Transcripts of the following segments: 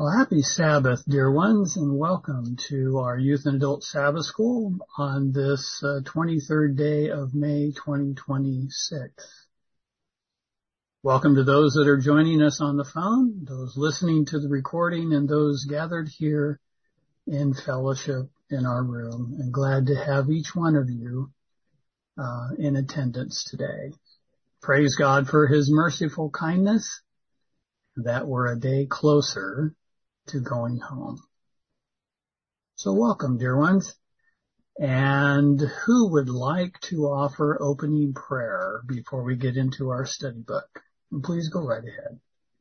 Well, happy Sabbath, dear ones, and welcome to our Youth and Adult Sabbath School on this 23rd day of May 2026. Welcome to those that are joining us on the phone, those listening to the recording, and those gathered here in fellowship in our room. And glad to have each one of you in attendance today. Praise God for His merciful kindness that we're a day closer to going home. So welcome, dear ones. And who would like to offer opening prayer before we get into our study book? And please go right ahead.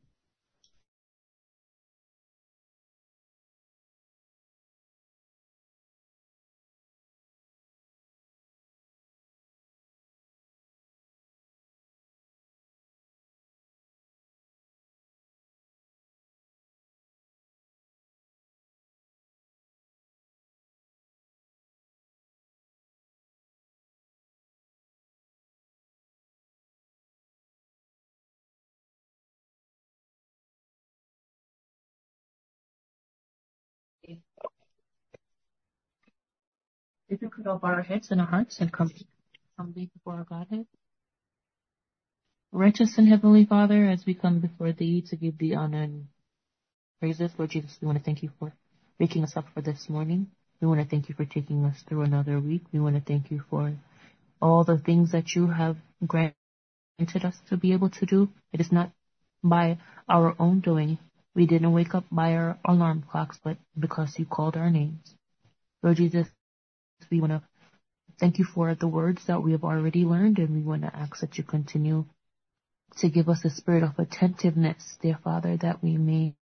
If we could all bow our heads and our hearts and come humbly before our Godhead. Righteous and Heavenly Father, as we come before Thee to give Thee honor and praises, Lord Jesus, we want to thank You for waking us up for this morning. We want to thank You for taking us through another week. We want to thank You for all the things that You have granted us to be able to do. It is not by our own doing. We didn't wake up by our alarm clocks, but because You called our names. Lord Jesus, we want to thank You for the words that we have already learned, and we want to ask that You continue to give us a spirit of attentiveness, dear Father, that we may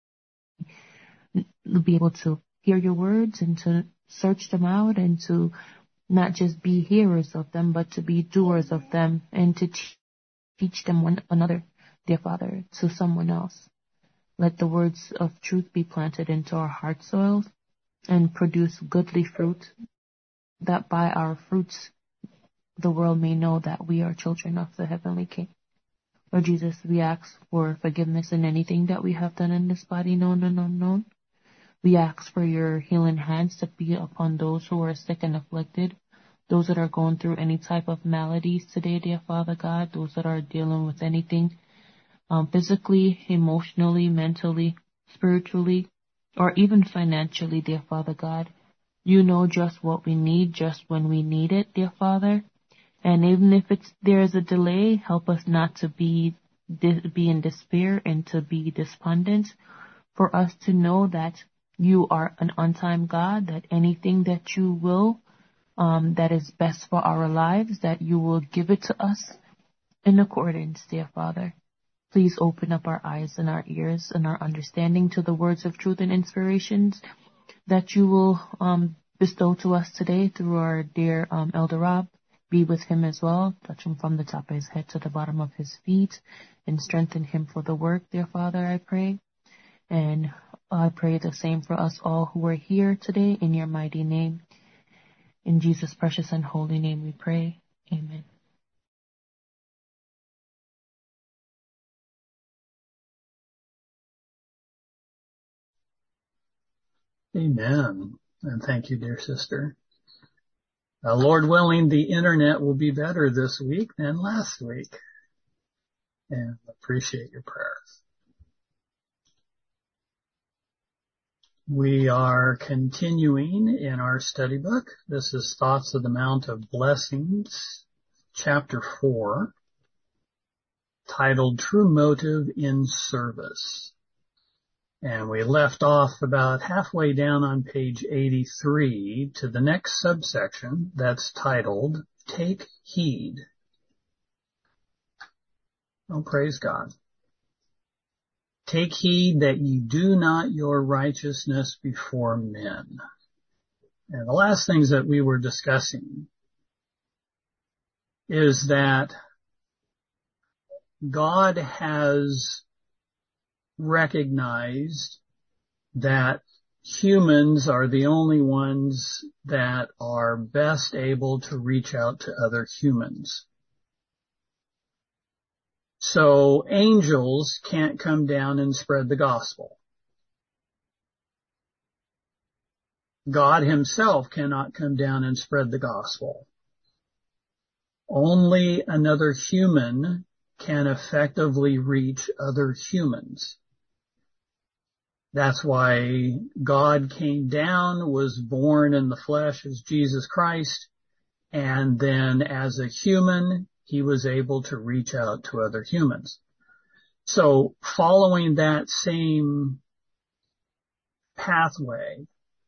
be able to hear Your words and to search them out and to not just be hearers of them, but to be doers of them and to teach them one another, dear Father, to someone else. Let the words of truth be planted into our heart soil and produce goodly fruit, that by our fruits the world may know that we are children of the Heavenly King. Lord Jesus, we ask for forgiveness in anything that we have done in this body, known and unknown. We ask for Your healing hands to be upon those who are sick and afflicted, those that are going through any type of maladies today, dear Father God, those that are dealing with anything physically, emotionally, mentally, spiritually, or even financially, dear Father God. You know just what we need, just when we need it, dear Father. And even if there is a delay, help us not to be in despair and to be despondent. For us to know that You are an on-time God, that anything that You will, that is best for our lives, that You will give it to us in accordance, dear Father. Please open up our eyes and our ears and our understanding to the words of truth and inspirations that You will bestow to us today through our dear Elder Rob. Be with him as well. Touch him from the top of his head to the bottom of his feet and strengthen him for the work, dear Father, I pray. And I pray the same for us all who are here today in Your mighty name. In Jesus' precious and holy name we pray. Amen. Amen. And thank you, dear sister. Lord willing, the internet will be better this week than last week. And appreciate your prayers. We are continuing in our study book. This is Thoughts of the Mount of Blessings, chapter 4, titled True Motive in Service. And we left off about halfway down on page 83 to the next subsection that's titled Take Heed. Oh, praise God. Take heed that ye do not your righteousness before men. And the last things that we were discussing is that God has recognized that humans are the only ones that are best able to reach out to other humans. So angels can't come down and spread the gospel. God himself cannot come down and spread the gospel. Only another human can effectively reach other humans. That's why God came down, was born in the flesh as Jesus Christ, and then as a human, he was able to reach out to other humans. So following that same pathway,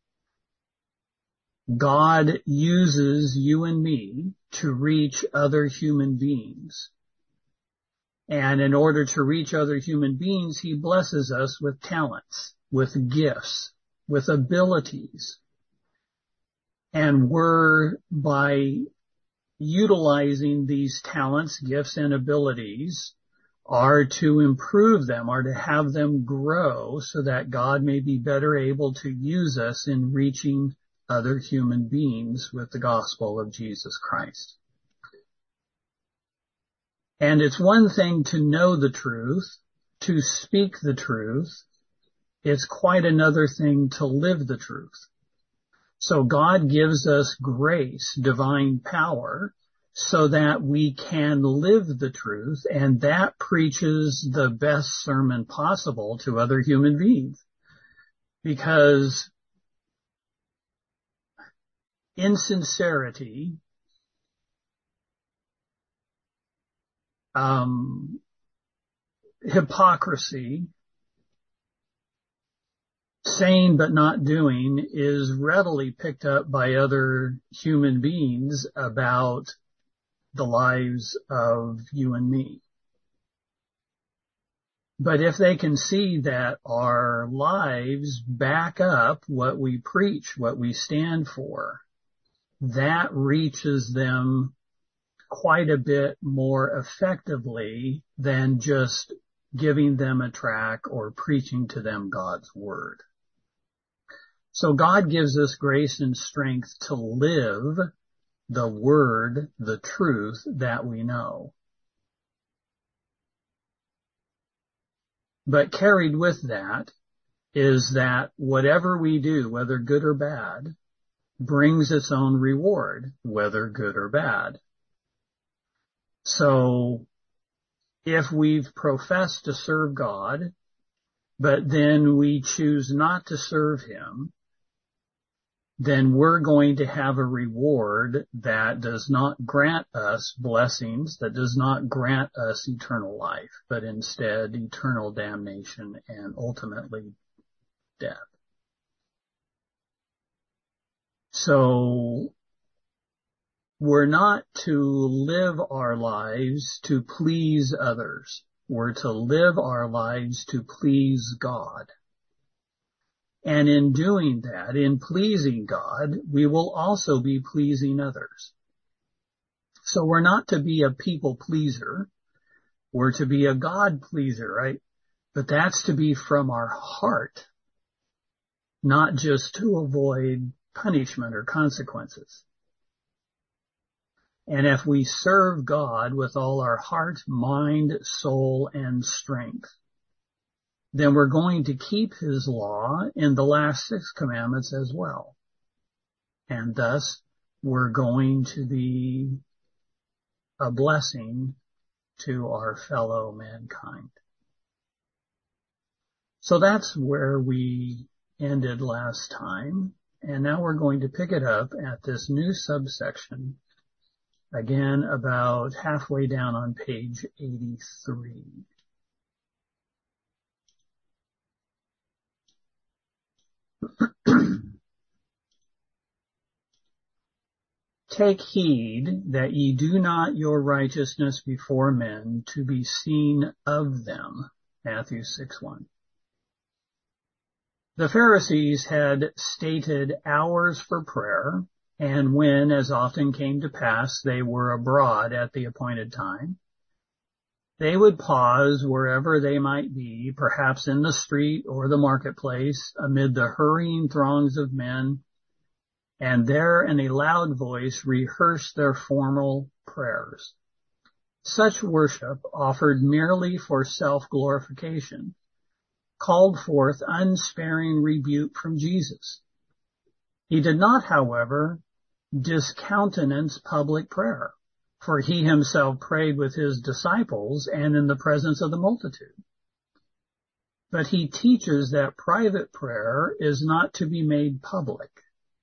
God uses you and me to reach other human beings. And in order to reach other human beings, he blesses us with talents, with gifts, with abilities. And we're, by utilizing these talents, gifts, and abilities, are to improve them, are to have them grow so that God may be better able to use us in reaching other human beings with the gospel of Jesus Christ. And it's one thing to know the truth, to speak the truth. It's quite another thing to live the truth. So God gives us grace, divine power, so that we can live the truth, and that preaches the best sermon possible to other human beings. Because insincerity, hypocrisy, saying but not doing is readily picked up by other human beings about the lives of you and me. But if they can see that our lives back up what we preach, what we stand for, that reaches them quite a bit more effectively than just giving them a tract or preaching to them God's word. So God gives us grace and strength to live the word, the truth that we know. But carried with that is that whatever we do, whether good or bad, brings its own reward, whether good or bad. So if we've professed to serve God, but then we choose not to serve him, then we're going to have a reward that does not grant us blessings, that does not grant us eternal life, but instead eternal damnation and ultimately death. So we're not to live our lives to please others. We're to live our lives to please God. And in doing that, in pleasing God, we will also be pleasing others. So we're not to be a people pleaser. We're to be a God pleaser, right? But that's to be from our heart, not just to avoid punishment or consequences. And if we serve God with all our heart, mind, soul, and strength, then we're going to keep his law in the last 6 commandments as well. And thus, we're going to be a blessing to our fellow mankind. So that's where we ended last time. And now we're going to pick it up at this new subsection, again about halfway down on page 83. Take heed that ye do not your righteousness before men to be seen of them. Matthew 6:1. The Pharisees had stated hours for prayer, and when, as often came to pass, they were abroad at the appointed time, they would pause wherever they might be, perhaps in the street or the marketplace, amid the hurrying throngs of men, and there in a loud voice rehearse their formal prayers. Such worship, offered merely for self-glorification, called forth unsparing rebuke from Jesus. He did not, however, discountenance public prayer, for he himself prayed with his disciples and in the presence of the multitude. But he teaches that private prayer is not to be made public.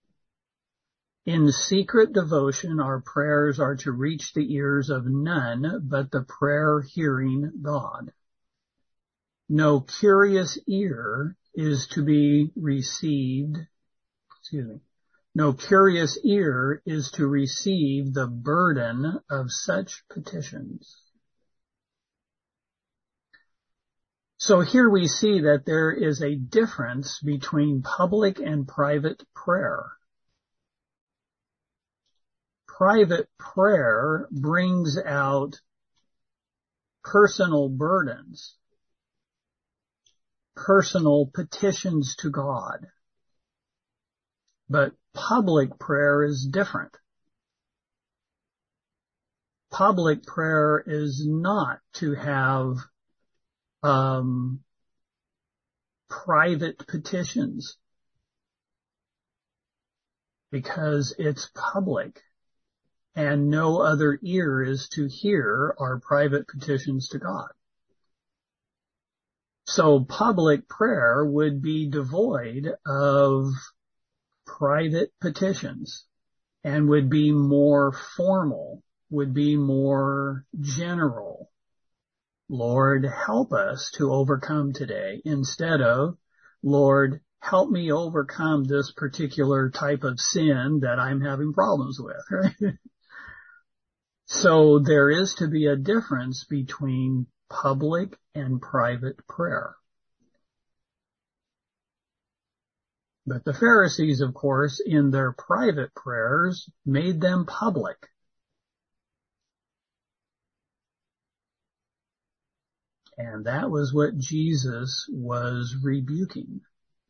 In secret devotion, our prayers are to reach the ears of none but the prayer-hearing God. No curious ear is to be received, no curious ear is to receive the burden of such petitions. So here we see that there is a difference between public and private prayer. Private prayer brings out personal burdens, personal petitions to God. But public prayer is different. Public prayer is not to have private petitions because it's public and no other ear is to hear our private petitions to God. So public prayer would be devoid of private petitions and would be more formal, would be more general. Lord, help us to overcome today, instead of, Lord, help me overcome this particular type of sin that I'm having problems with. Right? So there is to be a difference between public and private prayer. But the Pharisees, of course, in their private prayers, made them public. And that was what Jesus was rebuking.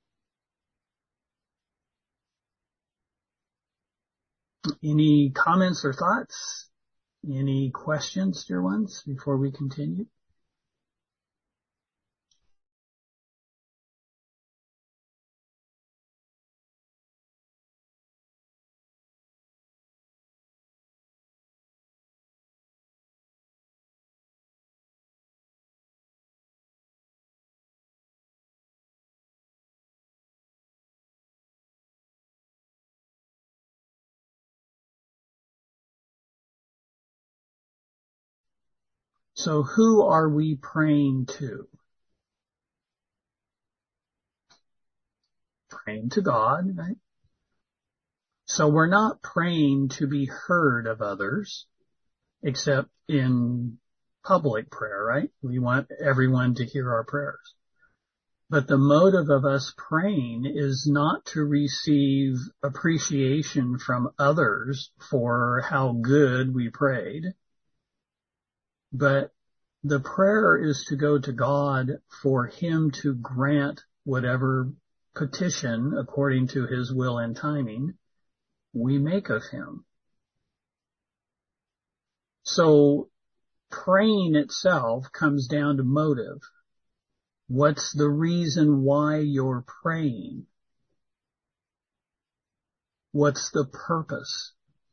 Any comments or thoughts? Any questions, dear ones, before we continue? So who are we praying to? Praying to God, right? So we're not praying to be heard of others, except in public prayer, right? We want everyone to hear our prayers. But the motive of us praying is not to receive appreciation from others for how good we prayed, but the prayer is to go to God for him to grant whatever petition according to his will and timing we make of him. So praying itself comes down to motive. What's the reason why you're praying? What's the purpose?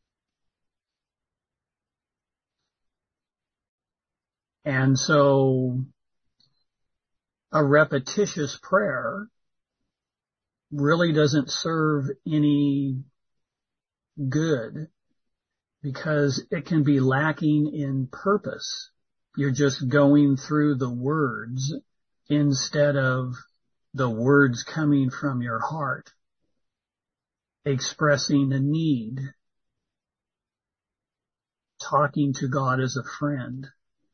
And so a repetitious prayer really doesn't serve any good because it can be lacking in purpose. You're just going through the words instead of the words coming from your heart, expressing a need, talking to God as a friend.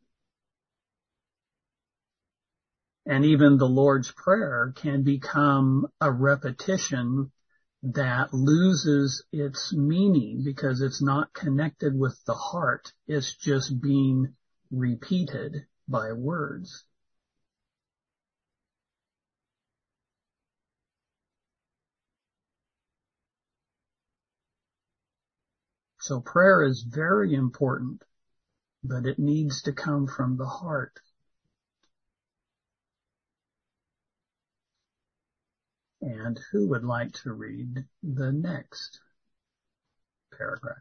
And even the Lord's Prayer can become a repetition that loses its meaning because it's not connected with the heart. It's just being repeated by words. So prayer is very important, but it needs to come from the heart. And who would like to read the next paragraph?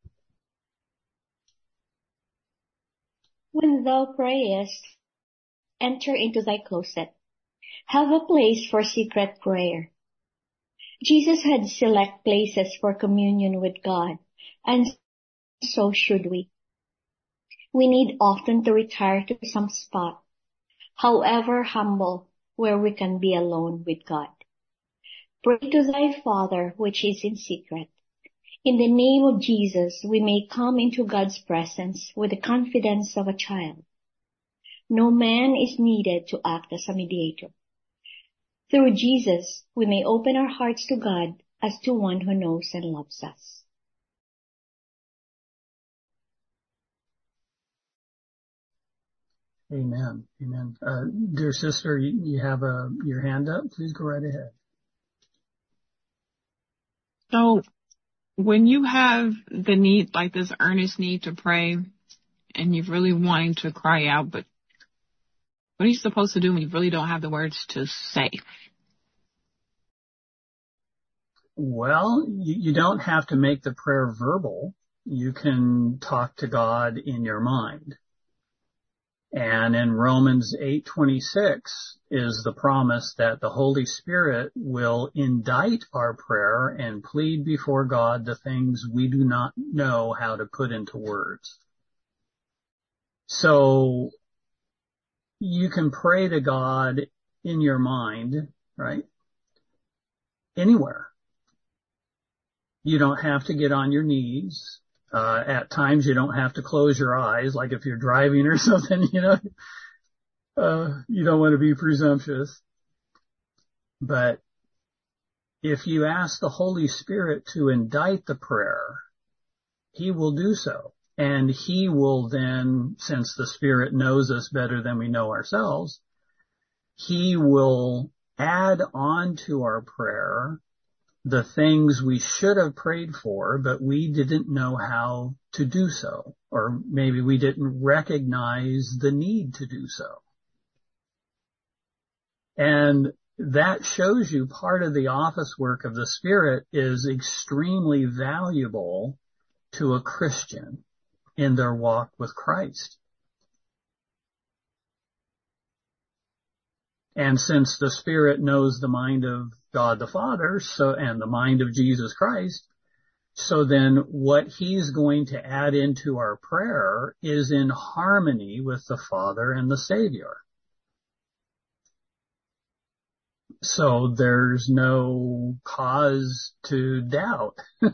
When thou prayest, enter into thy closet. Have a place for secret prayer. Jesus had select places for communion with God, and so should we. We need often to retire to some spot, however humble, where we can be alone with God. Pray to thy Father which is in secret. In the name of Jesus, we may come into God's presence with the confidence of a child. No man is needed to act as a mediator. Through Jesus, we may open our hearts to God as to one who knows and loves us. Amen. Amen. Dear sister, you have your hand up. Please go right ahead. So when you have the need, like this earnest need to pray, and you're really wanting to cry out, but what are you supposed to do when you really don't have the words to say? Well, you don't have to make the prayer verbal. You can talk to God in your mind. And in Romans 8:26 is the promise that the Holy Spirit will indite our prayer and plead before God the things we do not know how to put into words. So you can pray to God in your mind, right? Anywhere. You don't have to get on your knees. At times you don't have to close your eyes, like if you're driving or something, you don't want to be presumptuous. But if you ask the Holy Spirit to indite the prayer, He will do so. And He will then, since the Spirit knows us better than we know ourselves, He will add on to our prayer the things we should have prayed for, but we didn't know how to do so, or maybe we didn't recognize the need to do so. And that shows you part of the office work of the Spirit is extremely valuable to a Christian in their walk with Christ. And since the Spirit knows the mind of God the Father, and the mind of Jesus Christ, so then what He's going to add into our prayer is in harmony with the Father and the Savior. So there's no cause to doubt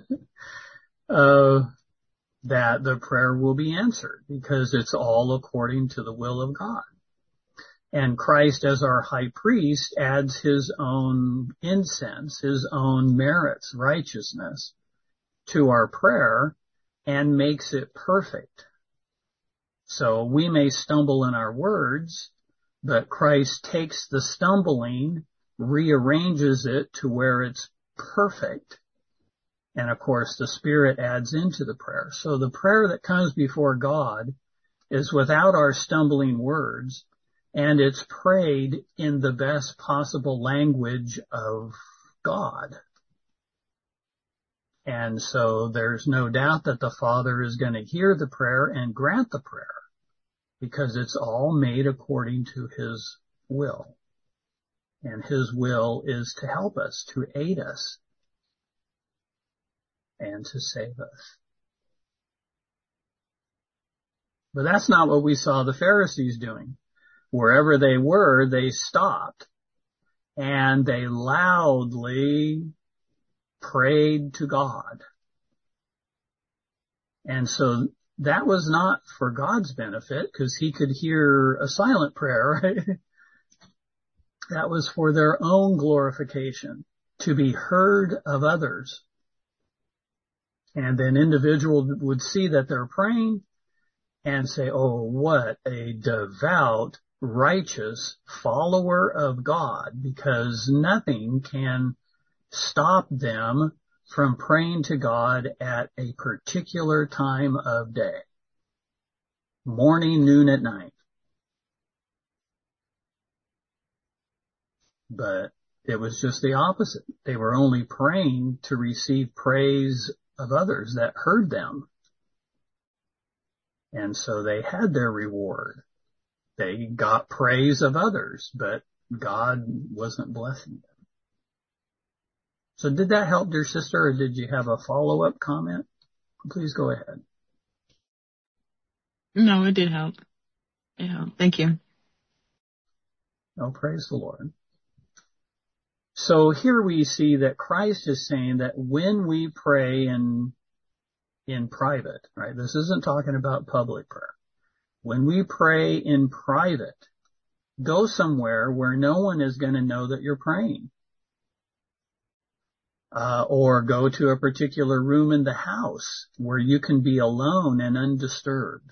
that the prayer will be answered, because it's all according to the will of God. And Christ, as our high priest, adds His own incense, His own merits, righteousness to our prayer and makes it perfect. So we may stumble in our words, but Christ takes the stumbling, rearranges it to where it's perfect. And of course, the Spirit adds into the prayer. So the prayer that comes before God is without our stumbling words, and it's prayed in the best possible language of God. And so there's no doubt that the Father is going to hear the prayer and grant the prayer, because it's all made according to His will. And His will is to help us, to aid us, and to save us. But that's not what we saw the Pharisees doing. Wherever they were, they stopped and they loudly prayed to God. And so that was not for God's benefit, because He could hear a silent prayer, right? That was for their own glorification, to be heard of others. And then individuals would see that they're praying and say, oh, what a devout, righteous follower of God, because nothing can stop them from praying to God at a particular time of day. Morning, noon, at night. But It was just the opposite. They were only praying to receive praise of others that heard them. And so they had their reward. They got praise of others, but God wasn't blessing them. So did that help, dear sister, or did you have a follow-up comment? Please go ahead. No, it did help. It helped. Thank you. Oh, praise the Lord. So here we see that Christ is saying that when we pray in private, right? This isn't talking about public prayer. When we pray in private, go somewhere where no one is going to know that you're praying. Or go to a particular room in the house where you can be alone and undisturbed.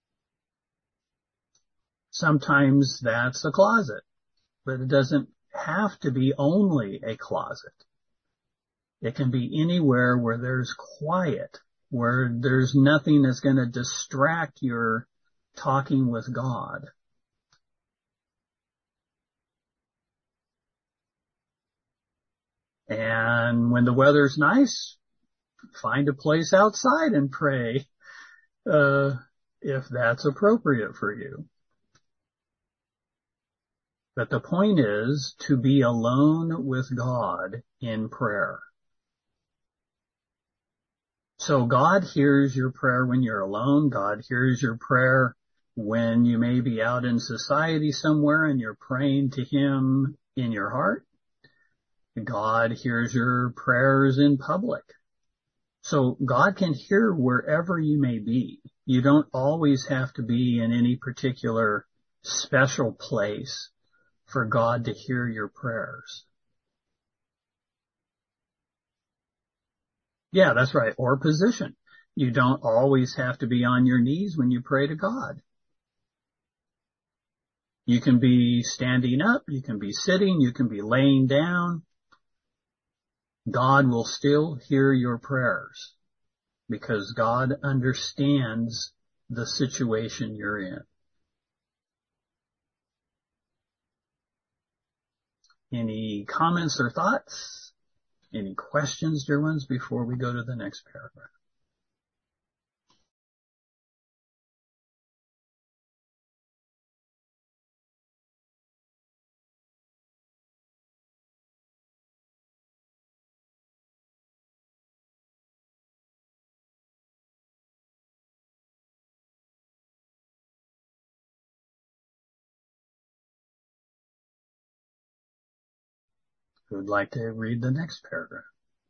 Sometimes that's a closet, but it doesn't have to be only a closet. It can be anywhere where there's quiet, where there's nothing that's going to distract your talking with God. And when the weather's nice, find a place outside and pray, if that's appropriate for you. But the point is to be alone with God in prayer. So God hears your prayer when you're alone. God hears your prayer when you may be out in society somewhere and you're praying to Him in your heart. God hears your prayers in public. So God can hear wherever you may be. You don't always have to be in any particular special place for God to hear your prayers. Yeah, that's right. Or position. You don't always have to be on your knees when you pray to God. You can be standing up, you can be sitting, you can be laying down. God will still hear your prayers because God understands the situation you're in. Any comments or thoughts? Any questions, dear ones, before we go to the next paragraph? Who would like to read the next paragraph?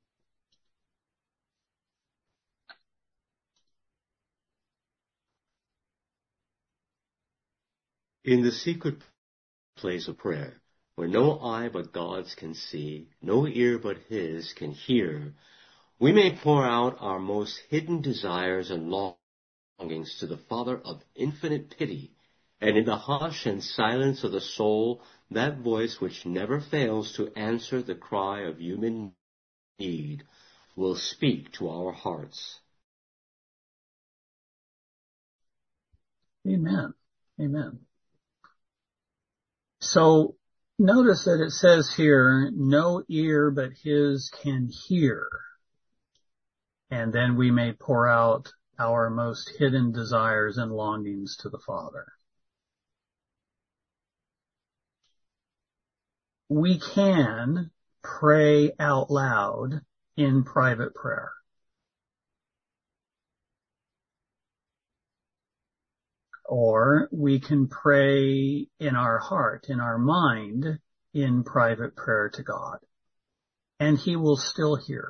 In the secret place of prayer, where no eye but God's can see, no ear but His can hear, we may pour out our most hidden desires and longings to the Father of infinite pity, and in the hush and silence of the soul, that voice which never fails to answer the cry of human need will speak to our hearts. Amen. Amen. So notice that it says here, no ear but His can hear. And then we may pour out our most hidden desires and longings to the Father. We can pray out loud in private prayer. Or we can pray in our heart, in our mind, in private prayer to God. And He will still hear.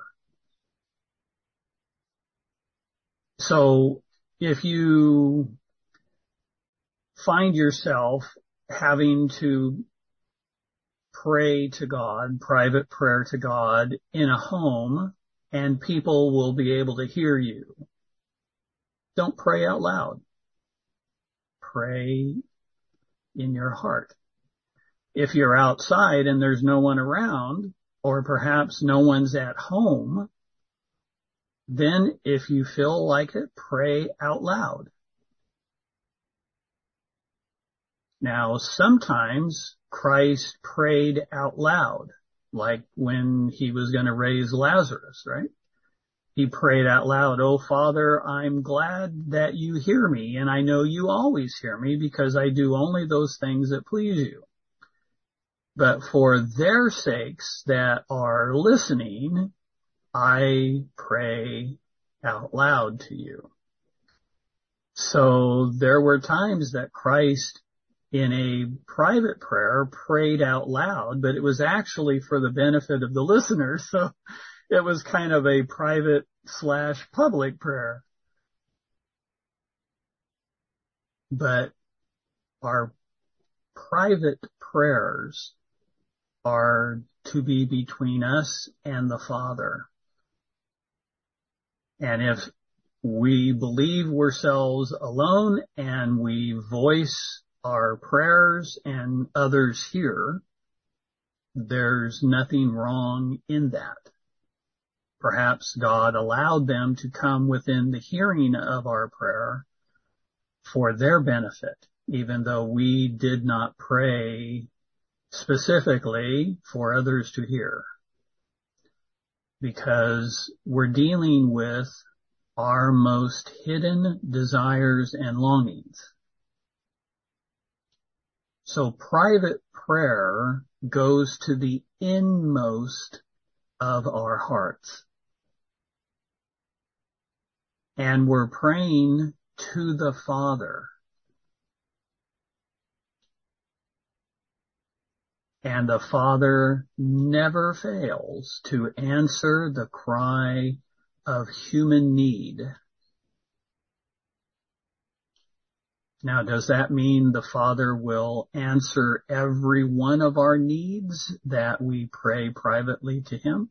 So if you find yourself having to pray to God, private prayer to God in a home, and people will be able to hear you, don't pray out loud. Pray in your heart. If you're outside and there's no one around, or perhaps no one's at home, then if you feel like it, pray out loud. Now, sometimes Christ prayed out loud. like when he was going to raise Lazarus, right? He prayed out loud, "Oh, Father, I'm glad that you hear me, and I know you always hear me because I do only those things that please you. But for their sakes that are listening, I pray out loud to you." So there were times that Christ in a private prayer prayed out loud, but it was actually for the benefit of the listener. So it was kind of a private/public prayer. But our private prayers are to be between us and the Father. And if we believe ourselves alone and we voice our prayers and others hear, there's nothing wrong in that. Perhaps God allowed them to come within the hearing of our prayer for their benefit, even though we did not pray specifically for others to hear, because we're dealing with our most hidden desires and longings. So private prayer goes to the inmost of our hearts. And we're praying to the Father. And the Father never fails to answer the cry of human need. Now, does that mean the Father will answer every one of our needs that we pray privately to Him?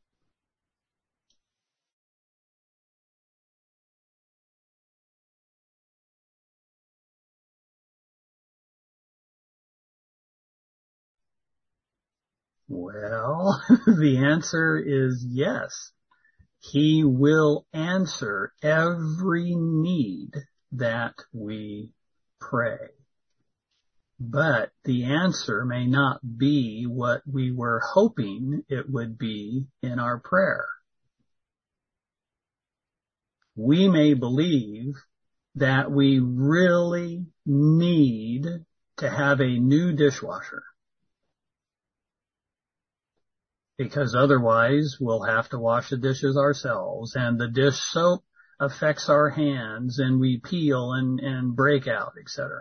Well, the answer is yes. He will answer every need that we pray. But the answer may not be what we were hoping it would be in our prayer. We may believe that we really need to have a new dishwasher, because otherwise we'll have to wash the dishes ourselves, and the dish soap affects our hands and we peel and break out, etc.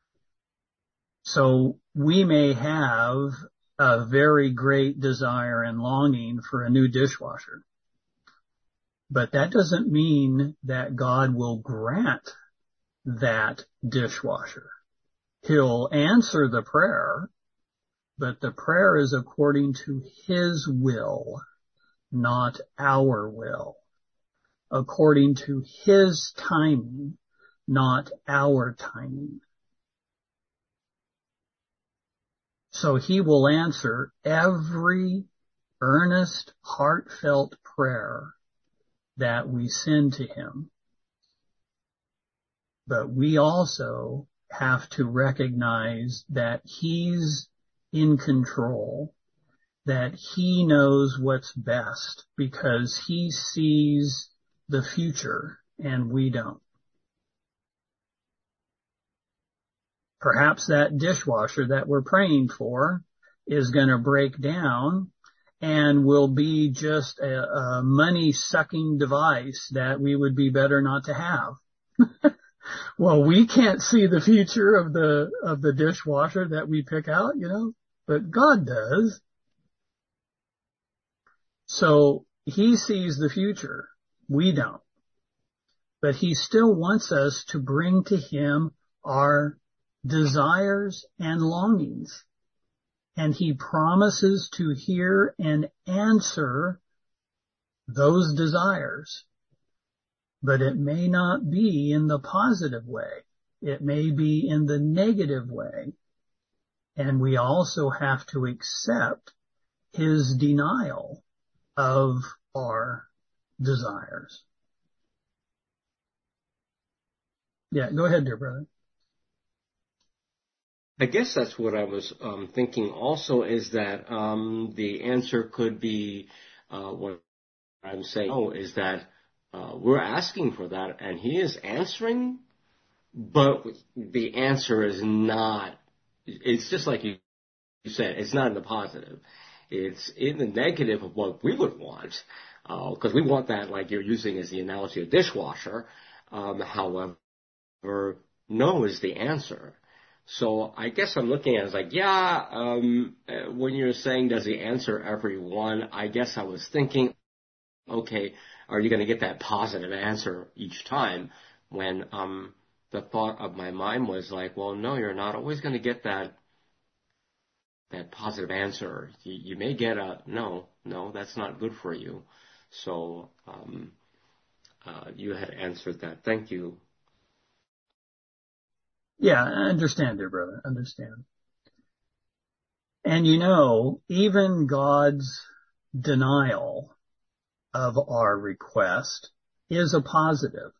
So we may have a very great desire and longing for a new dishwasher, but that doesn't mean that God will grant that dishwasher. He'll answer the prayer, but the prayer is according to His will, not our will. According to His timing, not our timing. So He will answer every earnest, heartfelt prayer that we send to Him. But we also have to recognize that He's in control, that He knows what's best, because He sees the future and we don't. Perhaps that dishwasher that we're praying for is going to break down and will be just a money-sucking device that we would be better not to have. Well, we can't see the future of the dishwasher that we pick out, but God does. So He sees the future. We don't. But He still wants us to bring to Him our desires and longings. And He promises to hear and answer those desires. But it may not be in the positive way. It may be in the negative way. And we also have to accept His denial of our desires. Yeah, go ahead, dear brother. I guess that's what I was thinking also, is that the answer could be what I'm saying is that we're asking for that and he is answering, but the answer is not, it's just like you said, it's not in the positive. It's in the negative of what we would want, because we want that, like you're using as the analogy of dishwasher. However, no is the answer. So I guess I'm looking at it as like, when you're saying does he answer everyone, I guess I was thinking, okay, are you going to get that positive answer each time? When the thought of my mind was like, well, no, you're not always going to get that positive answer. You may get a no, that's not good for you. So you had answered that. Thank you. Yeah, I understand, dear brother. Understand. And even God's denial of our request is a positive.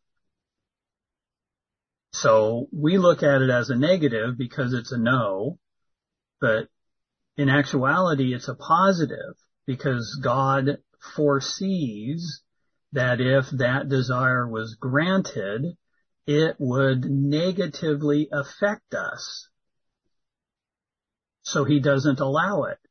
So we look at it as a negative because it's a no, but in actuality it's a positive because God foresees that if that desire was granted, it would negatively affect us. So he doesn't allow it.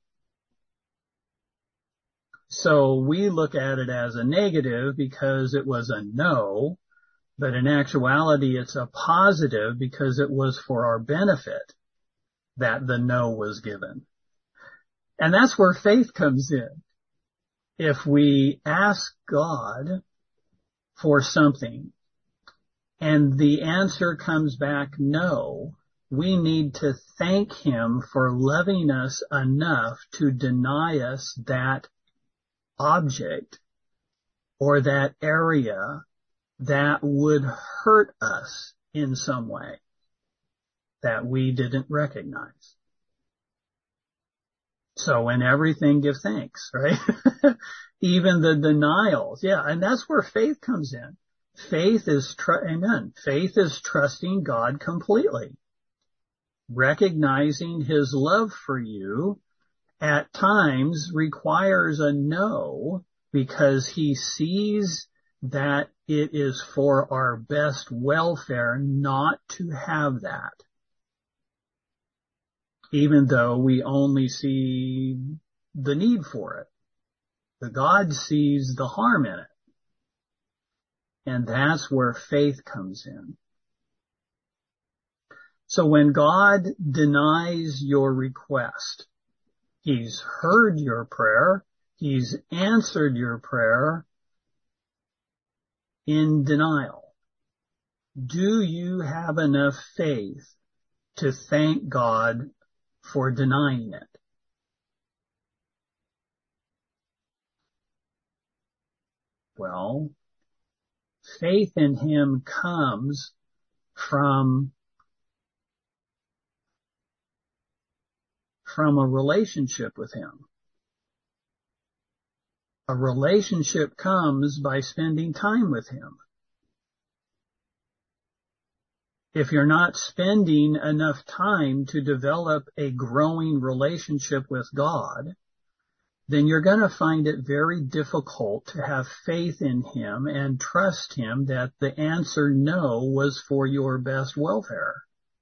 So we look at it as a negative because it was a no, but in actuality it's a positive because it was for our benefit that the no was given. And that's where faith comes in. If we ask God for something and the answer comes back no, we need to thank him for loving us enough to deny us that object or that area that would hurt us in some way that we didn't recognize. So in everything, give thanks, right? Even the denials. Yeah. And that's where faith comes in. Faith is trusting God completely, recognizing his love for you at times requires a no because he sees that it is for our best welfare not to have that, even though we only see the need for it. But God sees the harm in it. And that's where faith comes in. So when God denies your request, he's heard your prayer, he's answered your prayer in denial. Do you have enough faith to thank God for denying it? Well, faith in him comes from a relationship with him. A relationship comes by spending time with him. If you're not spending enough time to develop a growing relationship with God, then you're going to find it very difficult to have faith in him and trust him that the answer no was for your best welfare.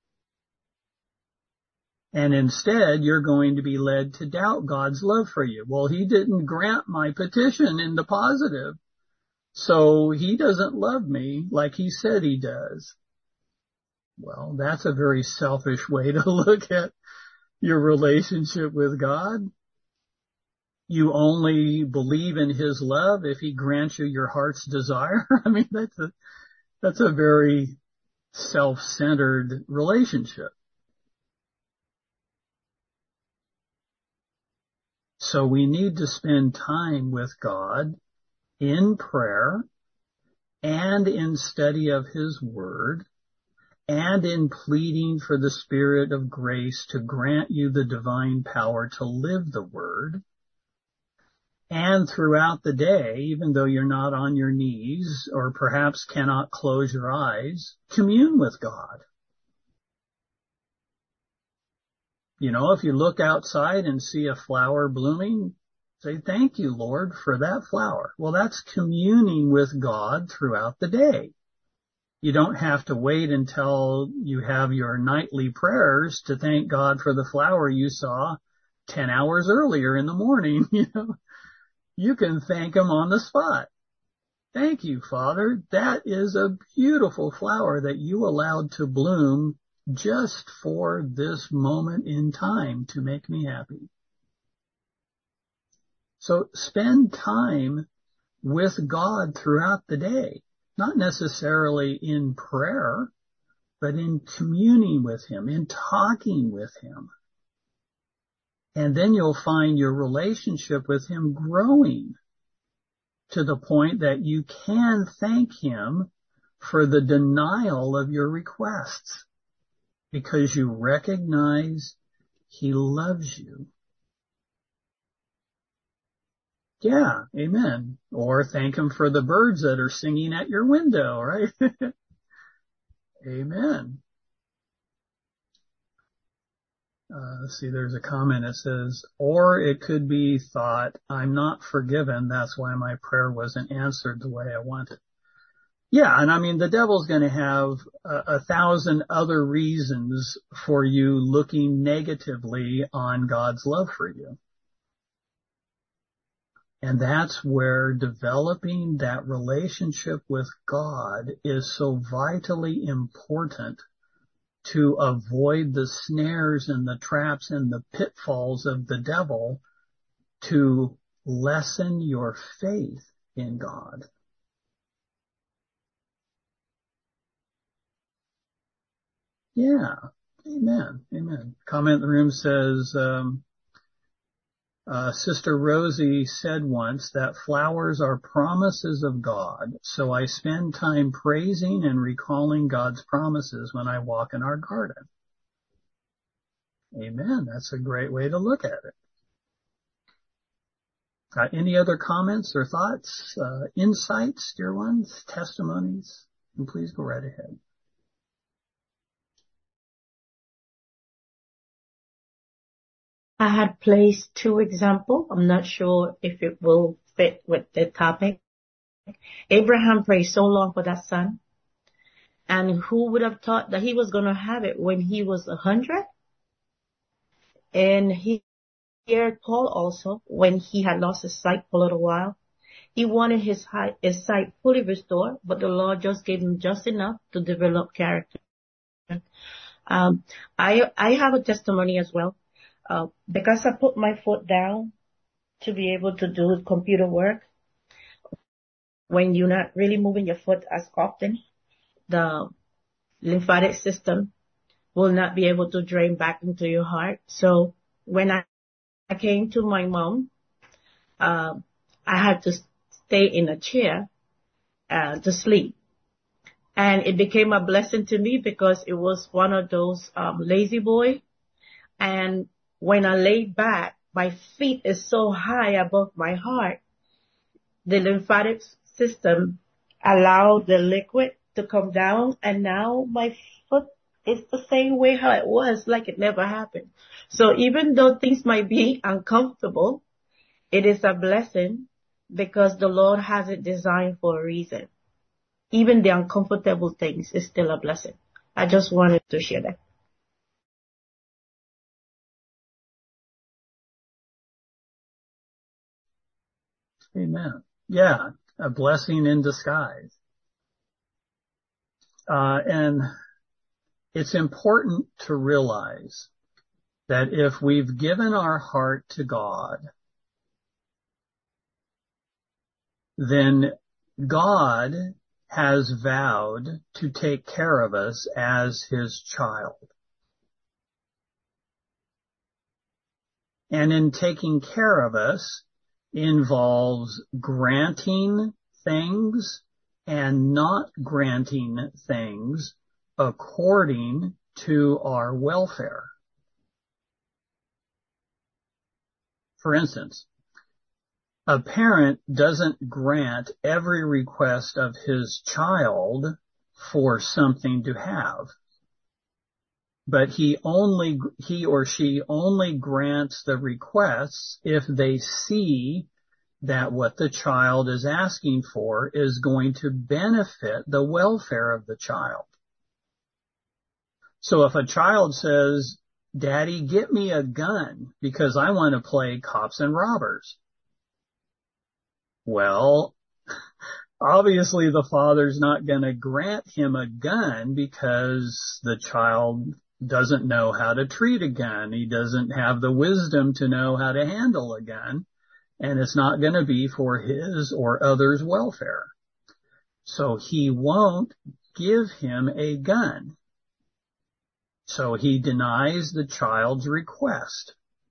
And instead, you're going to be led to doubt God's love for you. Well, he didn't grant my petition in the positive, so he doesn't love me like he said he does. Well, that's a very selfish way to look at your relationship with God. You only believe in his love if he grants you your heart's desire. I mean, that's a very self-centered relationship. So we need to spend time with God in prayer and in study of his word and in pleading for the Spirit of grace to grant you the divine power to live the word. And throughout the day, even though you're not on your knees or perhaps cannot close your eyes, commune with God. You know, if you look outside and see a flower blooming, say, thank you, Lord, for that flower. Well, that's communing with God throughout the day. You don't have to wait until you have your nightly prayers to thank God for the flower you saw 10 hours earlier in the morning. You know, you can thank him on the spot. Thank you, Father. That is a beautiful flower that you allowed to bloom just for this moment in time to make me happy. So spend time with God throughout the day, not necessarily in prayer, but in communing with him, in talking with him. And then you'll find your relationship with him growing to the point that you can thank him for the denial of your requests because you recognize he loves you. Yeah, amen. Or thank him for the birds that are singing at your window, right? Amen. Let's see, there's a comment that says, or it could be thought, I'm not forgiven, that's why my prayer wasn't answered the way I wanted. Yeah, and I mean, the devil's going to have 1,000 other reasons for you looking negatively on God's love for you. And that's where developing that relationship with God is so vitally important to avoid the snares and the traps and the pitfalls of the devil, to lessen your faith in God. Yeah. Amen. Amen. Comment in the room says, Sister Rosie said once that flowers are promises of God, so I spend time praising and recalling God's promises when I walk in our garden. Amen. That's a great way to look at it. Any other comments or thoughts, insights, dear ones, testimonies? And please go right ahead. I had placed 2 examples. I'm not sure if it will fit with the topic. Abraham prayed so long for that son. And who would have thought that he was going to have it when he was 100? And he heard Paul also, when he had lost his sight for a little while. He wanted his sight fully restored, but the Lord just gave him just enough to develop character. I have a testimony as well. Because I put my foot down to be able to do computer work, when you're not really moving your foot as often, the lymphatic system will not be able to drain back into your heart. So when I came to my mom, I had to stay in a chair to sleep. And it became a blessing to me because it was one of those lazy boy. And when I laid back, my feet is so high above my heart, the lymphatic system allowed the liquid to come down, and now my foot is the same way how it was, like it never happened. So even though things might be uncomfortable, it is a blessing because the Lord has it designed for a reason. Even the uncomfortable things is still a blessing. I just wanted to share that. Amen. Yeah, a blessing in disguise. And it's important to realize that if we've given our heart to God, then God has vowed to take care of us as his child. And in taking care of us involves granting things and not granting things according to our welfare. For instance, a parent doesn't grant every request of his child for something to have. but he or she only grants the requests if they see that what the child is asking for is going to benefit the welfare of the child. So if a child says, Daddy, get me a gun because I want to play cops and robbers. Well, obviously the father's not going to grant him a gun because the child doesn't know how to treat a gun. He doesn't have the wisdom to know how to handle a gun, and it's not going to be for his or others' welfare. So he won't give him a gun. So he denies the child's request.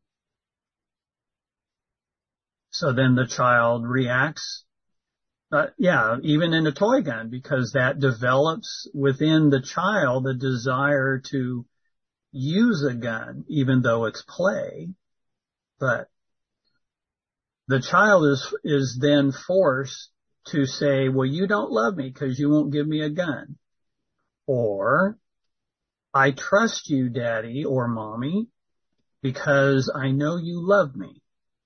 So then the child reacts, even in a toy gun, because that develops within the child a desire to use a gun, even though it's play. But the child is then forced to say, well, you don't love me because you won't give me a gun. Or, I trust you, Daddy or Mommy, because I know you love me.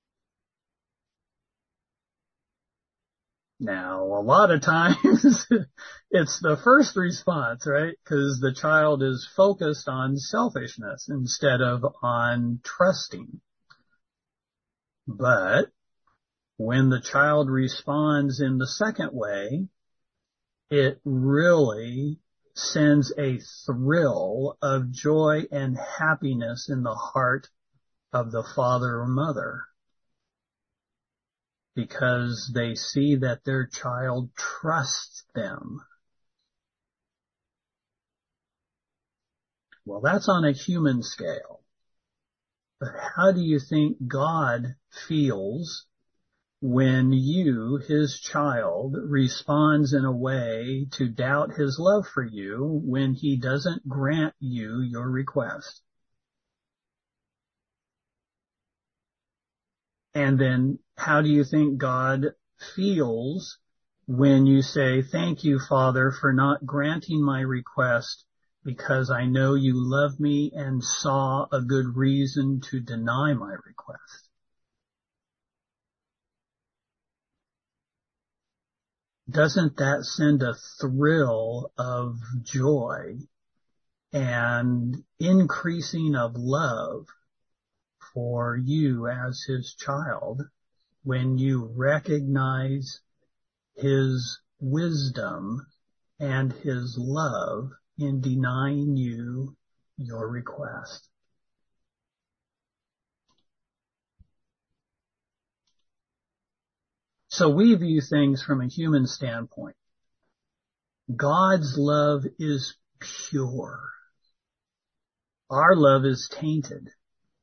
Now, a lot of times it's the first response, right? Because the child is focused on selfishness instead of on trusting. But when the child responds in the second way, it really sends a thrill of joy and happiness in the heart of the father or mother, because they see that their child trusts them. Well, that's on a human scale. But how do you think God feels when you, his child, responds in a way to doubt his love for you when he doesn't grant you your request? And then how do you think God feels when you say, thank you, Father, for not granting my request because I know you love me and saw a good reason to deny my request? Doesn't that send a thrill of joy and increasing of love for you as his child when you recognize his wisdom and his love in denying you your request? So we view things from a human standpoint. God's love is pure. Our love is tainted.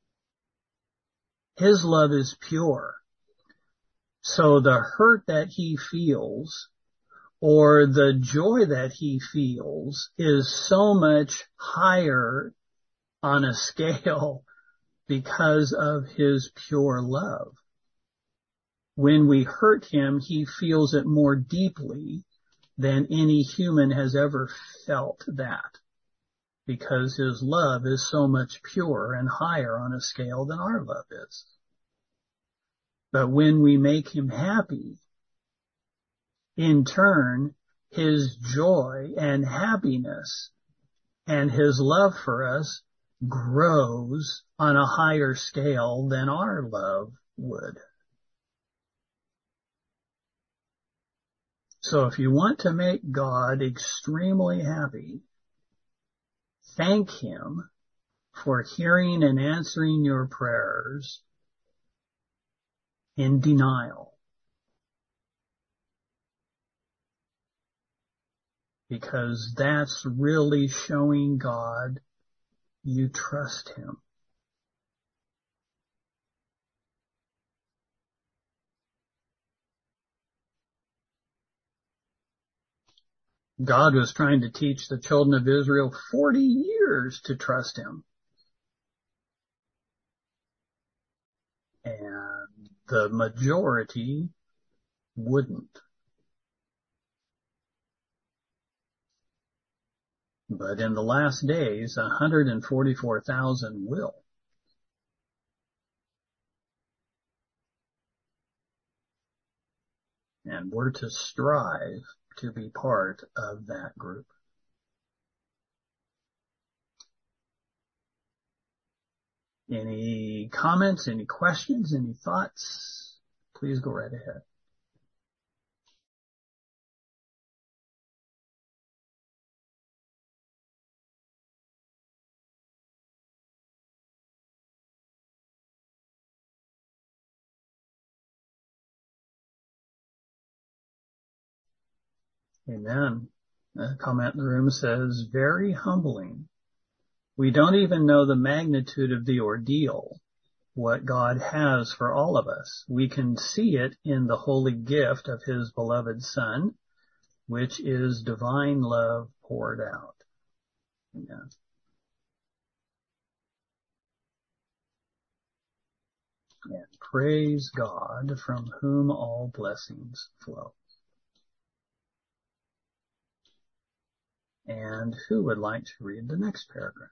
His love is pure. So the hurt that he feels or the joy that he feels is so much higher on a scale because of his pure love. When we hurt him, he feels it more deeply than any human has ever felt that, because his love is so much purer and higher on a scale than our love is. But when we make him happy, in turn, his joy and happiness and his love for us grows on a higher scale than our love would. So if you want to make God extremely happy, thank him for hearing and answering your prayers in denial. Because that's really showing God you trust him. God was trying to teach the children of Israel 40 years to trust him. And the majority wouldn't. But in the last days, 144,000 will. And we're to strive to be part of that group. Any comments, any questions, any thoughts? Please go right ahead. Amen. A comment in the room says, very humbling. We don't even know the magnitude of the ordeal, what God has for all of us. We can see it in the holy gift of his beloved Son, which is divine love poured out. Amen. And praise God, from whom all blessings flow. And who would like to read the next paragraph?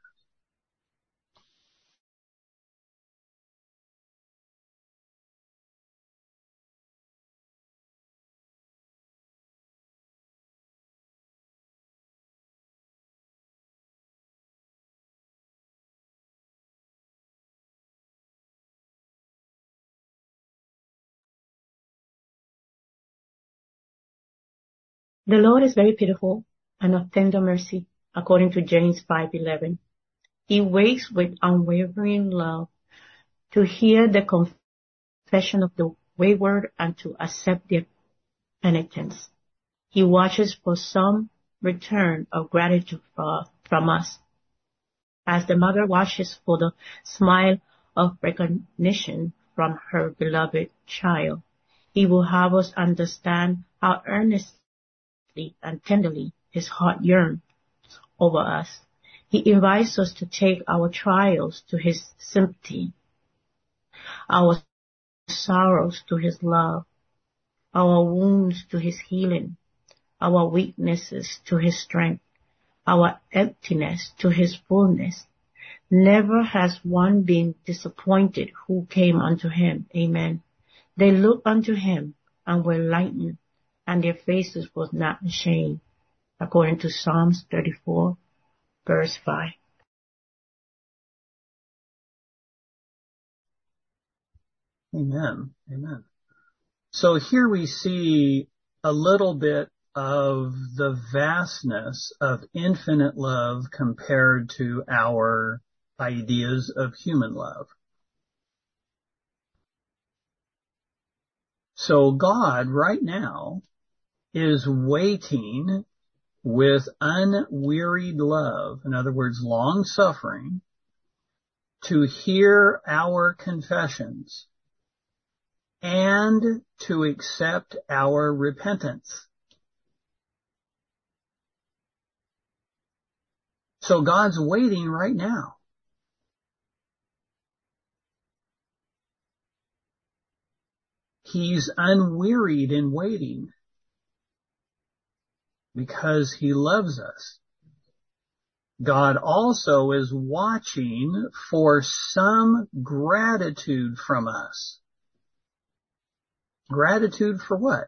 The Lord is very pitiful and of tender mercy, according to James 5:11. He waits with unwavering love to hear the confession of the wayward and to accept their penitence. He watches for some return of gratitude from us, as the mother watches for the smile of recognition from her beloved child. He will have us understand how earnestly and tenderly his heart yearns over us. He invites us to take our trials to his sympathy, our sorrows to his love, our wounds to his healing, our weaknesses to his strength, our emptiness to his fullness. Never has one been disappointed who came unto him. Amen. They looked unto him and were lightened, and their faces was not ashamed, according to Psalms 34, verse 5. Amen. Amen. So here we see a little bit of the vastness of infinite love compared to our ideas of human love. So God right now is waiting with unwearied love, in other words, long suffering, to hear our confessions and to accept our repentance. So God's waiting right now. He's unwearied in waiting because he loves us. God also is watching for some gratitude from us. Gratitude for what?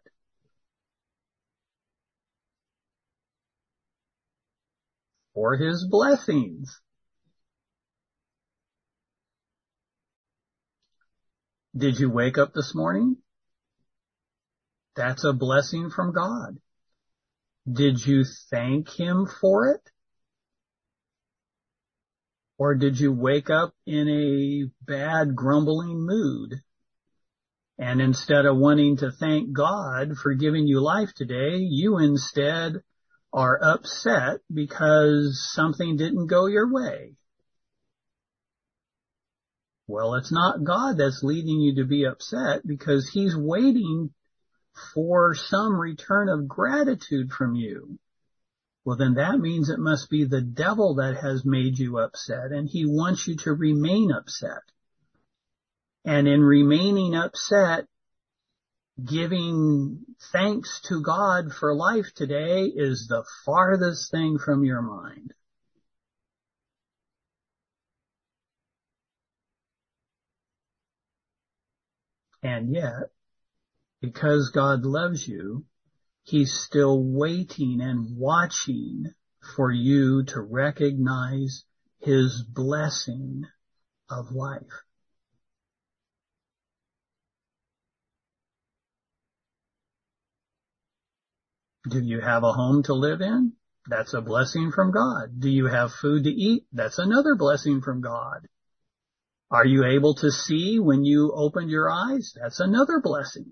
For his blessings. Did you wake up this morning? That's a blessing from God. Did you thank him for it? Or did you wake up in a bad, grumbling mood? And instead of wanting to thank God for giving you life today, you instead are upset because something didn't go your way. Well, it's not God that's leading you to be upset because he's waiting for some return of gratitude from you. Well, then that means it must be the devil that has made you upset, and he wants you to remain upset. And in remaining upset, giving thanks to God for life today is the farthest thing from your mind. And yet, because God loves you, He's still waiting and watching for you to recognize His blessing of life. Do you have a home to live in? That's a blessing from God. Do you have food to eat? That's another blessing from God. Are you able to see when you open your eyes? That's another blessing.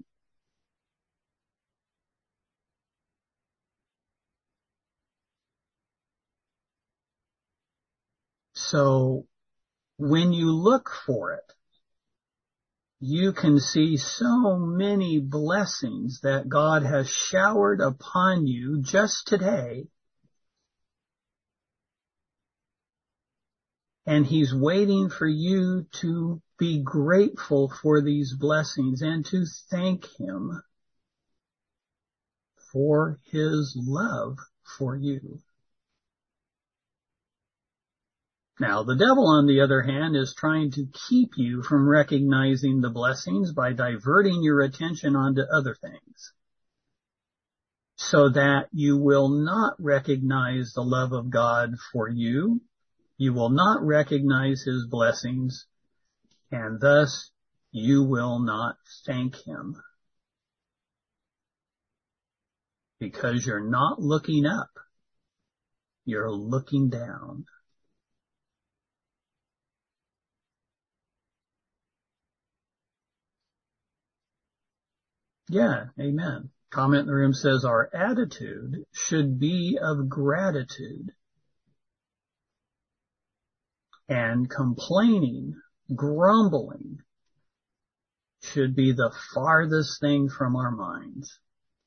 So when you look for it, you can see so many blessings that God has showered upon you just today. And He's waiting for you to be grateful for these blessings and to thank Him for His love for you. Now, the devil, on the other hand, is trying to keep you from recognizing the blessings by diverting your attention onto other things, so that you will not recognize the love of God for you. You will not recognize His blessings, and thus you will not thank Him, because you're not looking up. You're looking down. Yeah, amen. Comment in the room says our attitude should be of gratitude, and complaining, grumbling should be the farthest thing from our minds.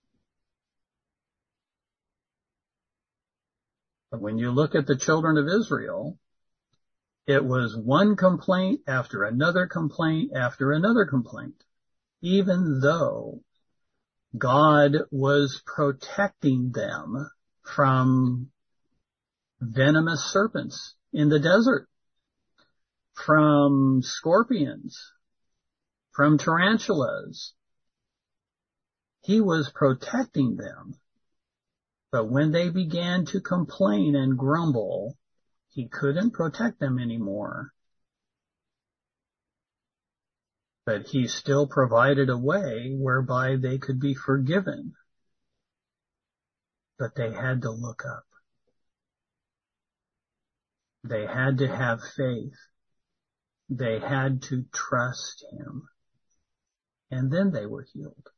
But when you look at the children of Israel, it was one complaint after another complaint after another complaint, even though God was protecting them from venomous serpents in the desert, from scorpions, from tarantulas. He was protecting them. But when they began to complain and grumble, He couldn't protect them anymore. But He still provided a way whereby they could be forgiven. But they had to look up. They had to have faith. They had to trust Him. And then they were healed.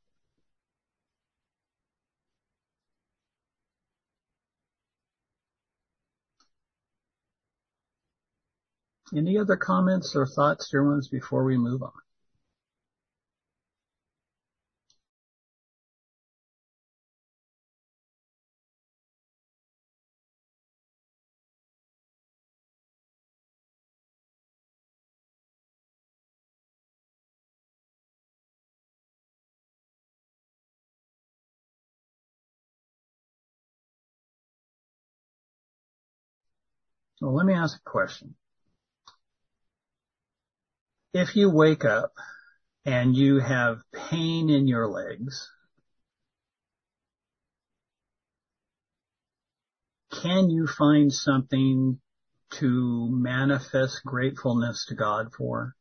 Any other comments or thoughts, dear ones, before we move on? Well, let me ask a question. If you wake up and you have pain in your legs, can you find something to manifest gratefulness to God for?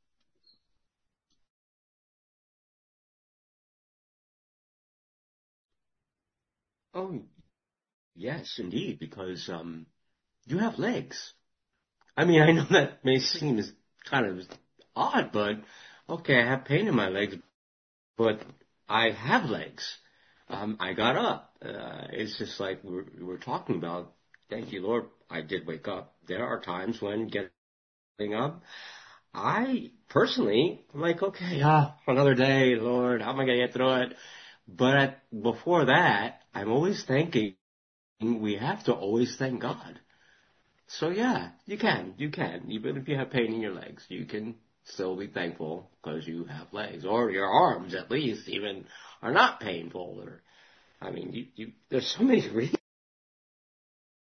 Oh, yes, indeed, because you have legs. I mean, I know that may seem as kind of odd, but okay, I have pain in my legs, but I have legs. I got up. It's just like we're talking about. Thank you, Lord. I did wake up. There are times when getting up, I personally am like, okay, another day, Lord. How am I going to get through it? But before that, I'm always thinking we have to always thank God. So yeah, you can. Even if you have pain in your legs, you can still be thankful because you have legs, or your arms at least even are not painful. Or, I mean, there's so many reasons.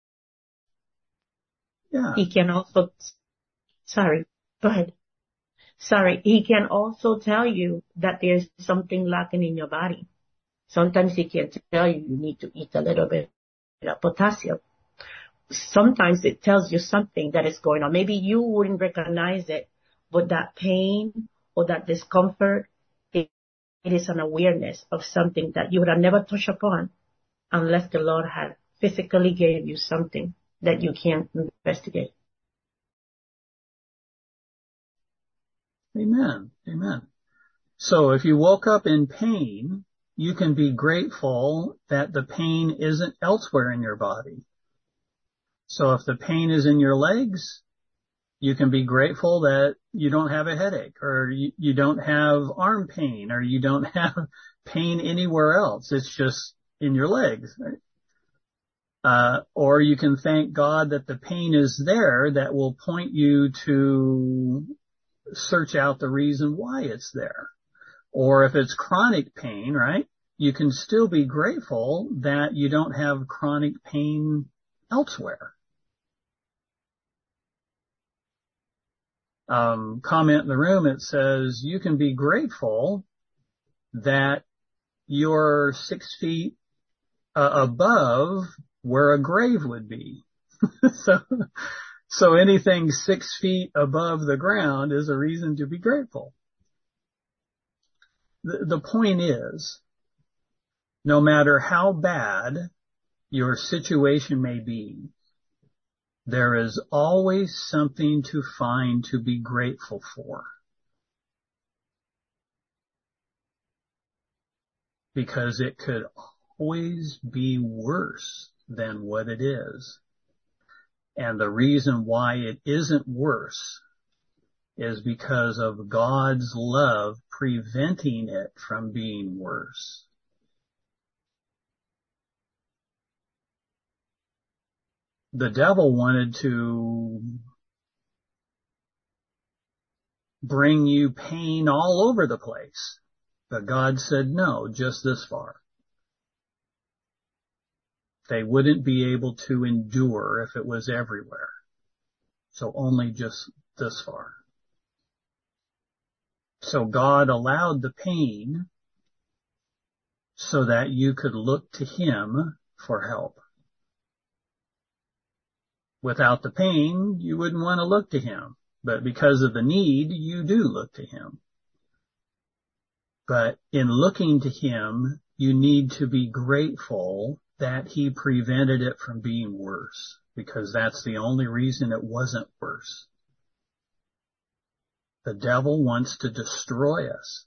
Yeah. He can also, sorry, go ahead. He can also tell you that there's something lacking in your body. Sometimes he can tell you need to eat a little bit of potassium. Sometimes it tells you something that is going on. Maybe you wouldn't recognize it, but that pain or that discomfort, it is an awareness of something that you would have never touched upon unless the Lord had physically gave you something that you can't investigate. Amen. Amen. So if you woke up in pain, you can be grateful that the pain isn't elsewhere in your body. So if the pain is in your legs, you can be grateful that you don't have a headache, or you don't have arm pain, or you don't have pain anywhere else. It's just in your legs. Right? Or you can thank God that the pain is there. That will point you to search out the reason why it's there. Or if it's chronic pain, right, you can still be grateful that you don't have chronic pain elsewhere. Comment in the room, it says you can be grateful that you're 6 feet above where a grave would be. So anything 6 feet above the ground is a reason to be grateful. The point is, no matter how bad your situation may be, there is always something to find to be grateful for. Because it could always be worse than what it is. And the reason why it isn't worse is because of God's love preventing it from being worse. The devil wanted to bring you pain all over the place, but God said no, just this far. They wouldn't be able to endure if it was everywhere. So only just this far. So God allowed the pain so that you could look to Him for help. Without the pain, you wouldn't want to look to Him. But because of the need, you do look to Him. But in looking to Him, you need to be grateful that He prevented it from being worse, because that's the only reason it wasn't worse. The devil wants to destroy us.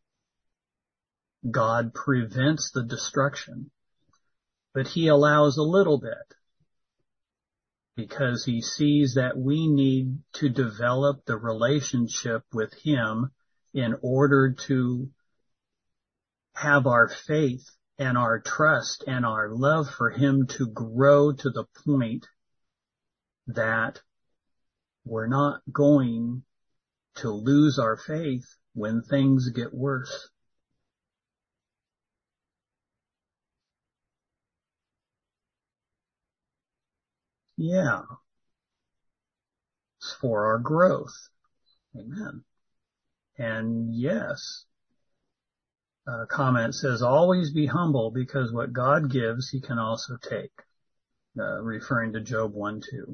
God prevents the destruction, but He allows a little bit because He sees that we need to develop the relationship with Him in order to have our faith and our trust and our love for Him to grow to the point that we're not going to lose our faith when things get worse. Yeah. It's for our growth. Amen. And yes, comment says, always be humble because what God gives, He can also take, referring to Job 1:2.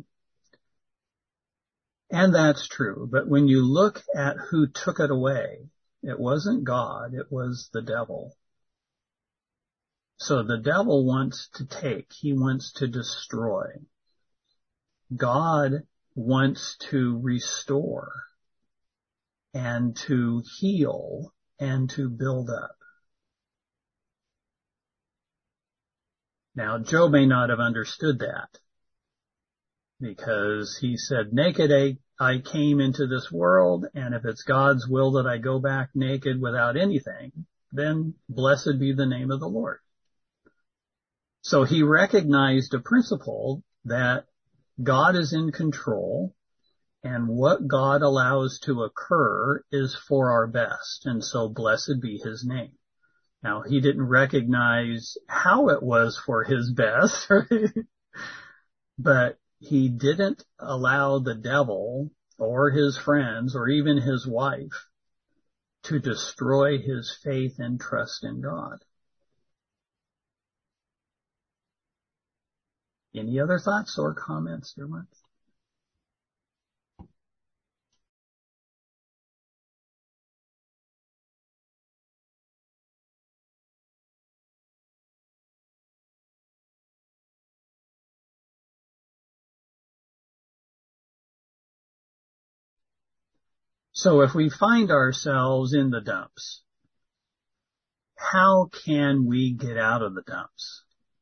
And that's true. But when you look at who took it away, it wasn't God, it was the devil. So the devil wants to take, he wants to destroy. God wants to restore and to heal and to build up. Now, Job may not have understood that because he said, naked I came into this world, and if it's God's will that I go back naked without anything, then blessed be the name of the Lord. So he recognized a principle that God is in control, and what God allows to occur is for our best, and so blessed be His name. Now, he didn't recognize how it was for his best, right? But he didn't allow the devil or his friends or even his wife to destroy his faith and trust in God. Any other thoughts or comments, dear ones? So if we find ourselves in the dumps, how can we get out of the dumps?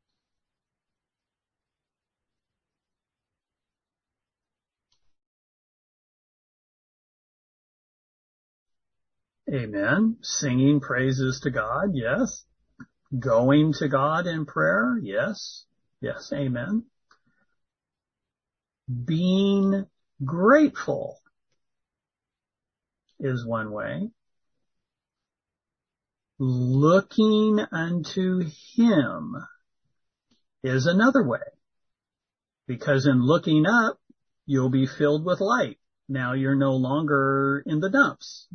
Amen. Singing praises to God, yes. Going to God in prayer, yes. Yes, amen. Being grateful is one way. Looking unto him is another way. Because in looking up, you'll be filled with light. Now you're no longer in the dumps.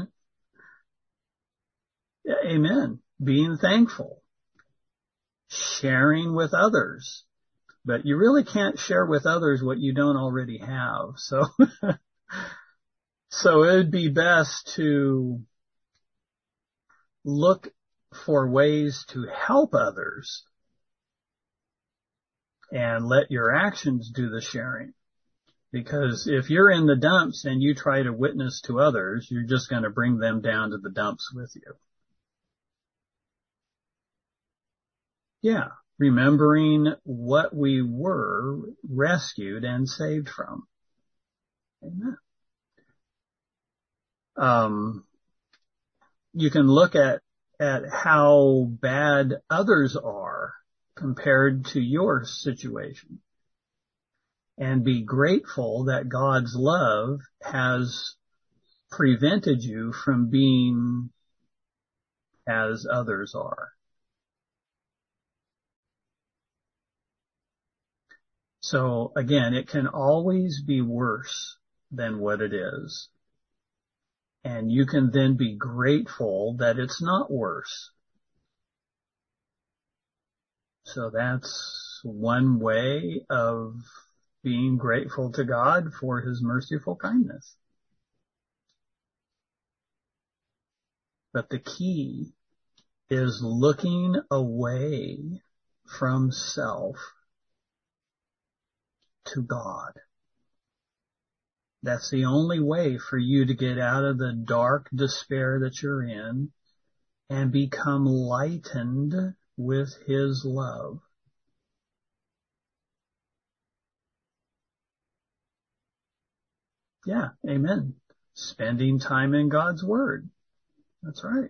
Amen. Being thankful. Sharing with others. But you really can't share with others what you don't already have. So, so it would be best to look for ways to help others and let your actions do the sharing. Because if you're in the dumps and you try to witness to others, you're just going to bring them down to the dumps with you. Yeah, remembering what we were rescued and saved from. Amen. You can look at how bad others are compared to your situation and be grateful that God's love has prevented you from being as others are. So again, it can always be worse than what it is. And you can then be grateful that it's not worse. So that's one way of being grateful to God for his merciful kindness. But the key is looking away from self to God. That's the only way for you to get out of the dark despair that you're in and become lightened with his love. Yeah, amen. Spending time in God's Word. That's right.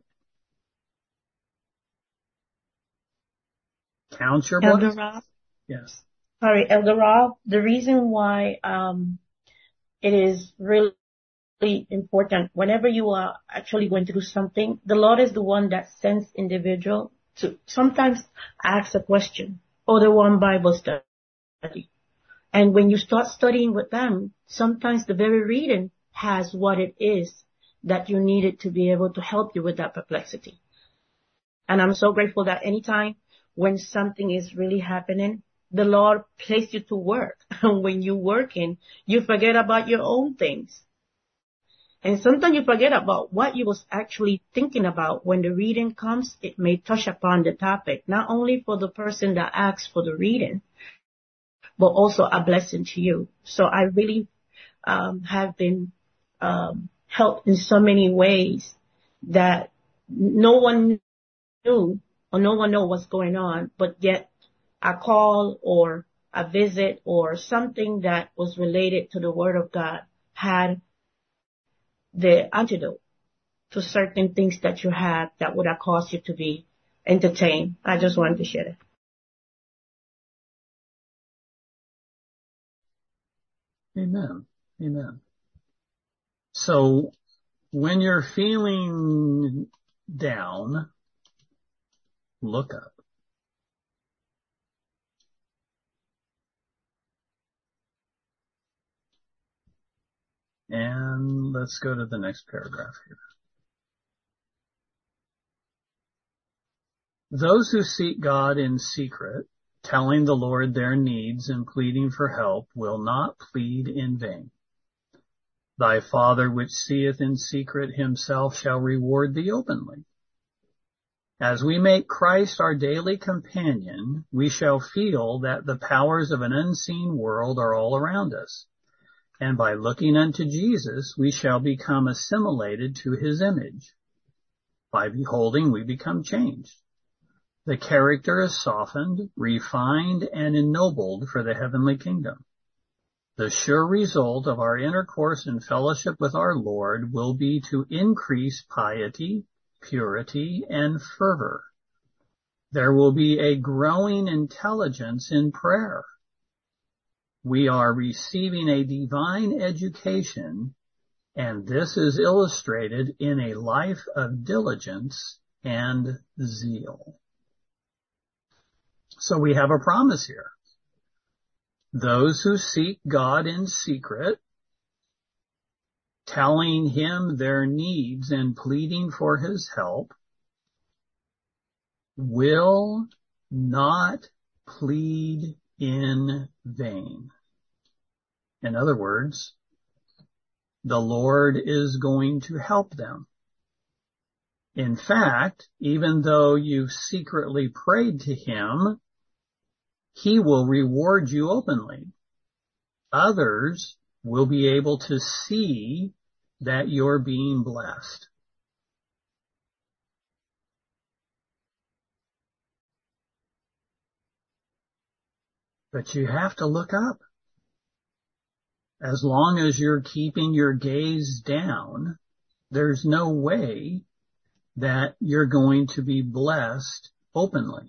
Count your Elder blessings. Rob? Yes. Sorry, Elder Rob, the reason why it is really important whenever you are actually going through something, the Lord is the one that sends individual to sometimes ask a question or the one Bible study. And when you start studying with them, sometimes the very reading has what it is that you needed to be able to help you with that perplexity. And I'm so grateful that anytime when something is really happening, the Lord placed you to work. And when you're working, you forget about your own things. And sometimes you forget about what you was actually thinking about. When the reading comes, it may touch upon the topic, not only for the person that asks for the reading, but also a blessing to you. So I really have been helped in so many ways that no one knew or no one know what's going on, but yet a call or a visit or something that was related to the Word of God had the antidote to certain things that you had that would have caused you to be entertained. I just wanted to share that. Amen. Amen. So when you're feeling down, look up. And let's go to the next paragraph here. Those who seek God in secret, telling the Lord their needs and pleading for help, will not plead in vain. Thy Father which seeth in secret himself shall reward thee openly. As we make Christ our daily companion, we shall feel that the powers of an unseen world are all around us. And by looking unto Jesus, we shall become assimilated to his image. By beholding, we become changed. The character is softened, refined, and ennobled for the heavenly kingdom. The sure result of our intercourse and fellowship with our Lord will be to increase piety, purity, and fervor. There will be a growing intelligence in prayer. We are receiving a divine education, and this is illustrated in a life of diligence and zeal. So we have a promise here. Those who seek God in secret, telling him their needs and pleading for his help, will not plead in vain. In other words, the Lord is going to help them. In fact, even though you've secretly prayed to him, he will reward you openly. Others will be able to see that you're being blessed. But you have to look up. As long as you're keeping your gaze down, there's no way that you're going to be blessed openly.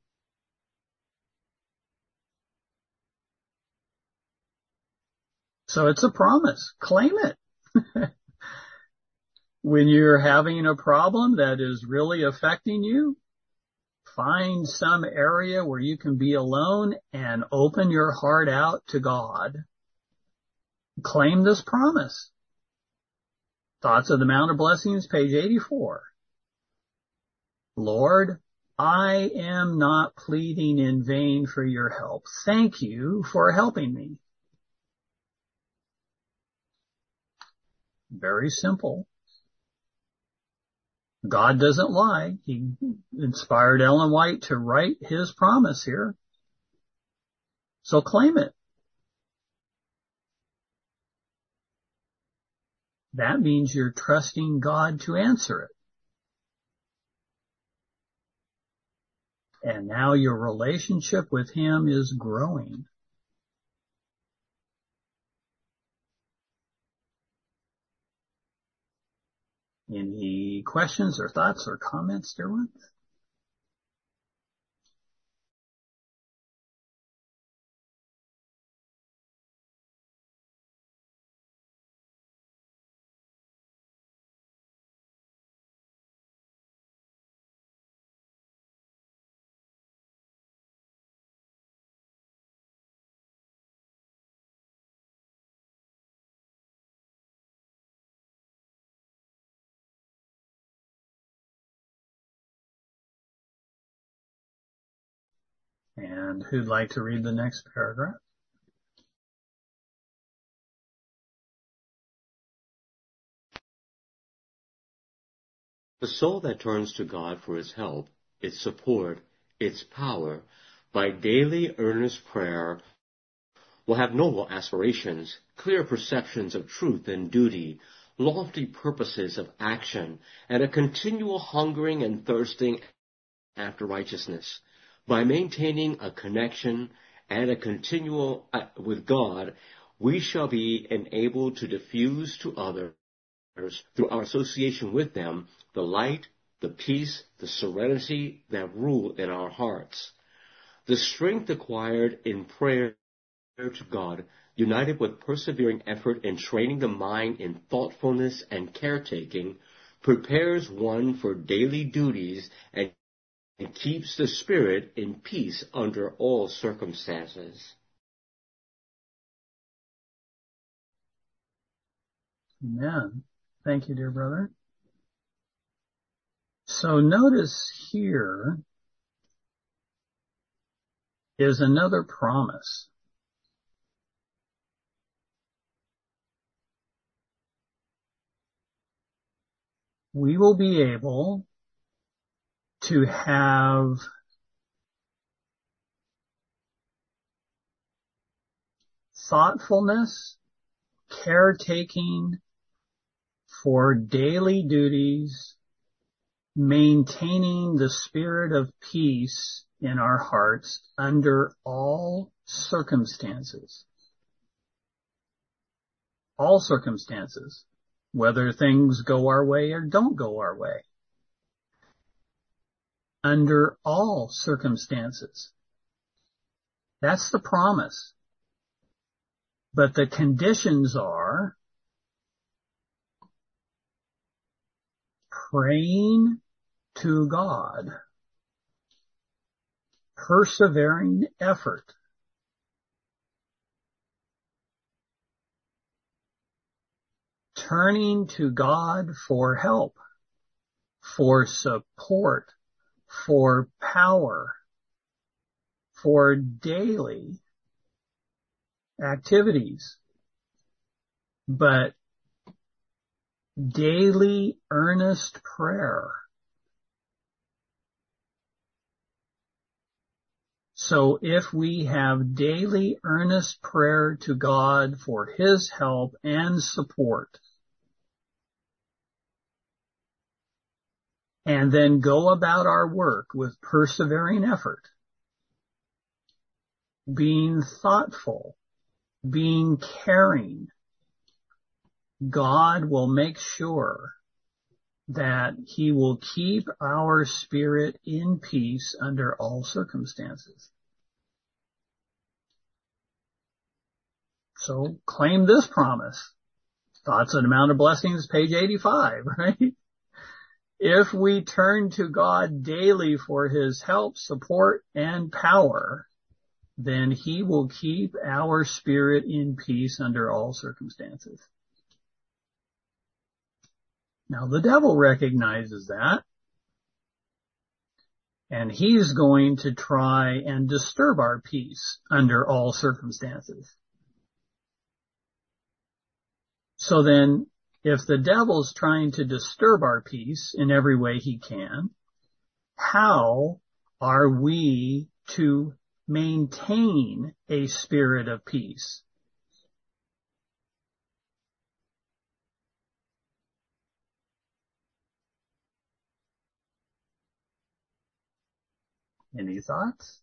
So it's a promise. Claim it. When you're having a problem that is really affecting you, find some area where you can be alone and open your heart out to God. Claim this promise. Thoughts of the Mount of Blessings, page 84. Lord, I am not pleading in vain for your help. Thank you for helping me. Very simple. God doesn't lie. He inspired Ellen White to write his promise here. So claim it. That means you're trusting God to answer it. And now your relationship with him is growing. Any questions or thoughts or comments, dear ones? And who'd like to read the next paragraph? The soul that turns to God for its help, its support, its power, by daily earnest prayer, will have noble aspirations, clear perceptions of truth and duty, lofty purposes of action, and a continual hungering and thirsting after righteousness. By maintaining a connection and a continual with God, we shall be enabled to diffuse to others, through our association with them, the light, the peace, the serenity that rule in our hearts. The strength acquired in prayer to God, united with persevering effort in training the mind in thoughtfulness and caretaking, prepares one for daily duties and keeps the spirit in peace under all circumstances. Amen. Thank you, dear brother. So notice here is another promise. We will be able to have thoughtfulness, caretaking for daily duties, maintaining the spirit of peace in our hearts under all circumstances. All circumstances, whether things go our way or don't go our way. Under all circumstances. That's the promise. But the conditions are praying to God, persevering effort, turning to God for help, for support, for power, for daily activities, but daily earnest prayer. So if we have daily earnest prayer to God for His help and support, and then go about our work with persevering effort, being thoughtful, being caring, God will make sure that He will keep our spirit in peace under all circumstances. So claim this promise. Thoughts on the Mount of Blessings, page 85, right? If we turn to God daily for His help, support, and power, then He will keep our spirit in peace under all circumstances. Now the devil recognizes that, and he's going to try and disturb our peace under all circumstances. So then, if the devil's trying to disturb our peace in every way he can, how are we to maintain a spirit of peace? Any thoughts?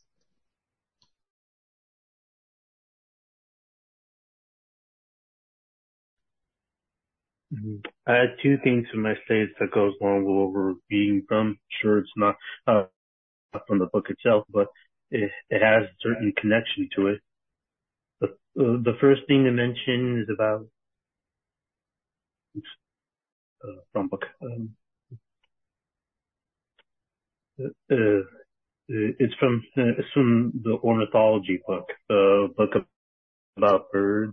I had two things in my states that goes along with what we're reading from. Sure, it's not from the book itself, but it has a certain connection to it. The first thing to mention is about from book. It's from the ornithology book, the book about birds.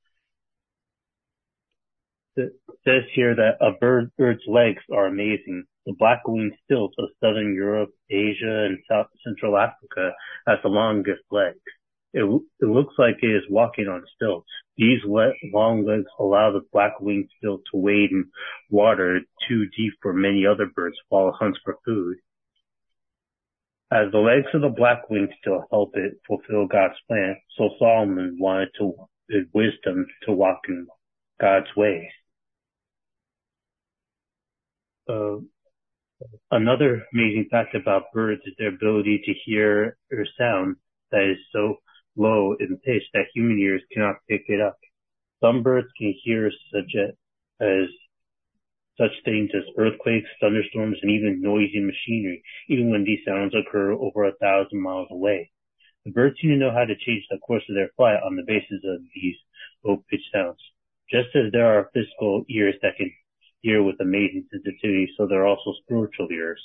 It says here that a bird's legs are amazing. The black-winged stilt of southern Europe, Asia, and South Central Africa has the longest legs. It looks like it is walking on stilts. These long legs allow the black-winged stilt to wade in water too deep for many other birds while it hunts for food. As the legs of the black-winged stilt help it fulfill God's plan, so Solomon wanted wisdom to walk in God's ways. Another amazing fact about birds is their ability to hear a sound that is so low in pitch that human ears cannot pick it up. Some birds can hear such things as earthquakes, thunderstorms, and even noisy machinery, even when these sounds occur over 1,000 miles away. The birds seem to know how to change the course of their flight on the basis of these low-pitched sounds. Just as there are physical ears that can hear with amazing sensitivity, so there are also spiritual ears.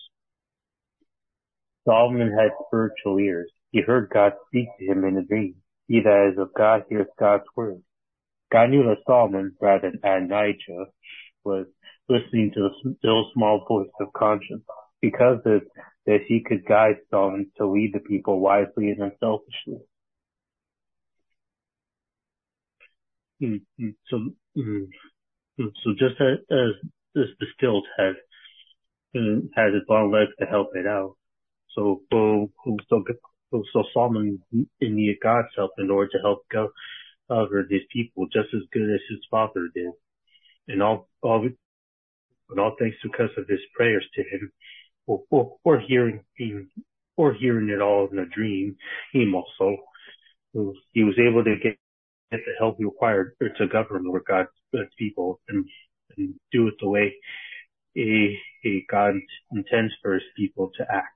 Solomon had spiritual ears. He heard God speak to him in a dream. He that is of God hears God's word. God knew that Solomon, rather than Adonijah, was listening to the still small voice of conscience. Because of this, he could guide Solomon to lead the people wisely and unselfishly. So just as the stilt has its long legs to help it out, so Solomon needed God's help in order to help govern his people just as good as his father did. And all thanks because of his prayers to him, or hearing it all in a dream, he was able to get the help required to govern over God's people and do it the way God intends for his people to act.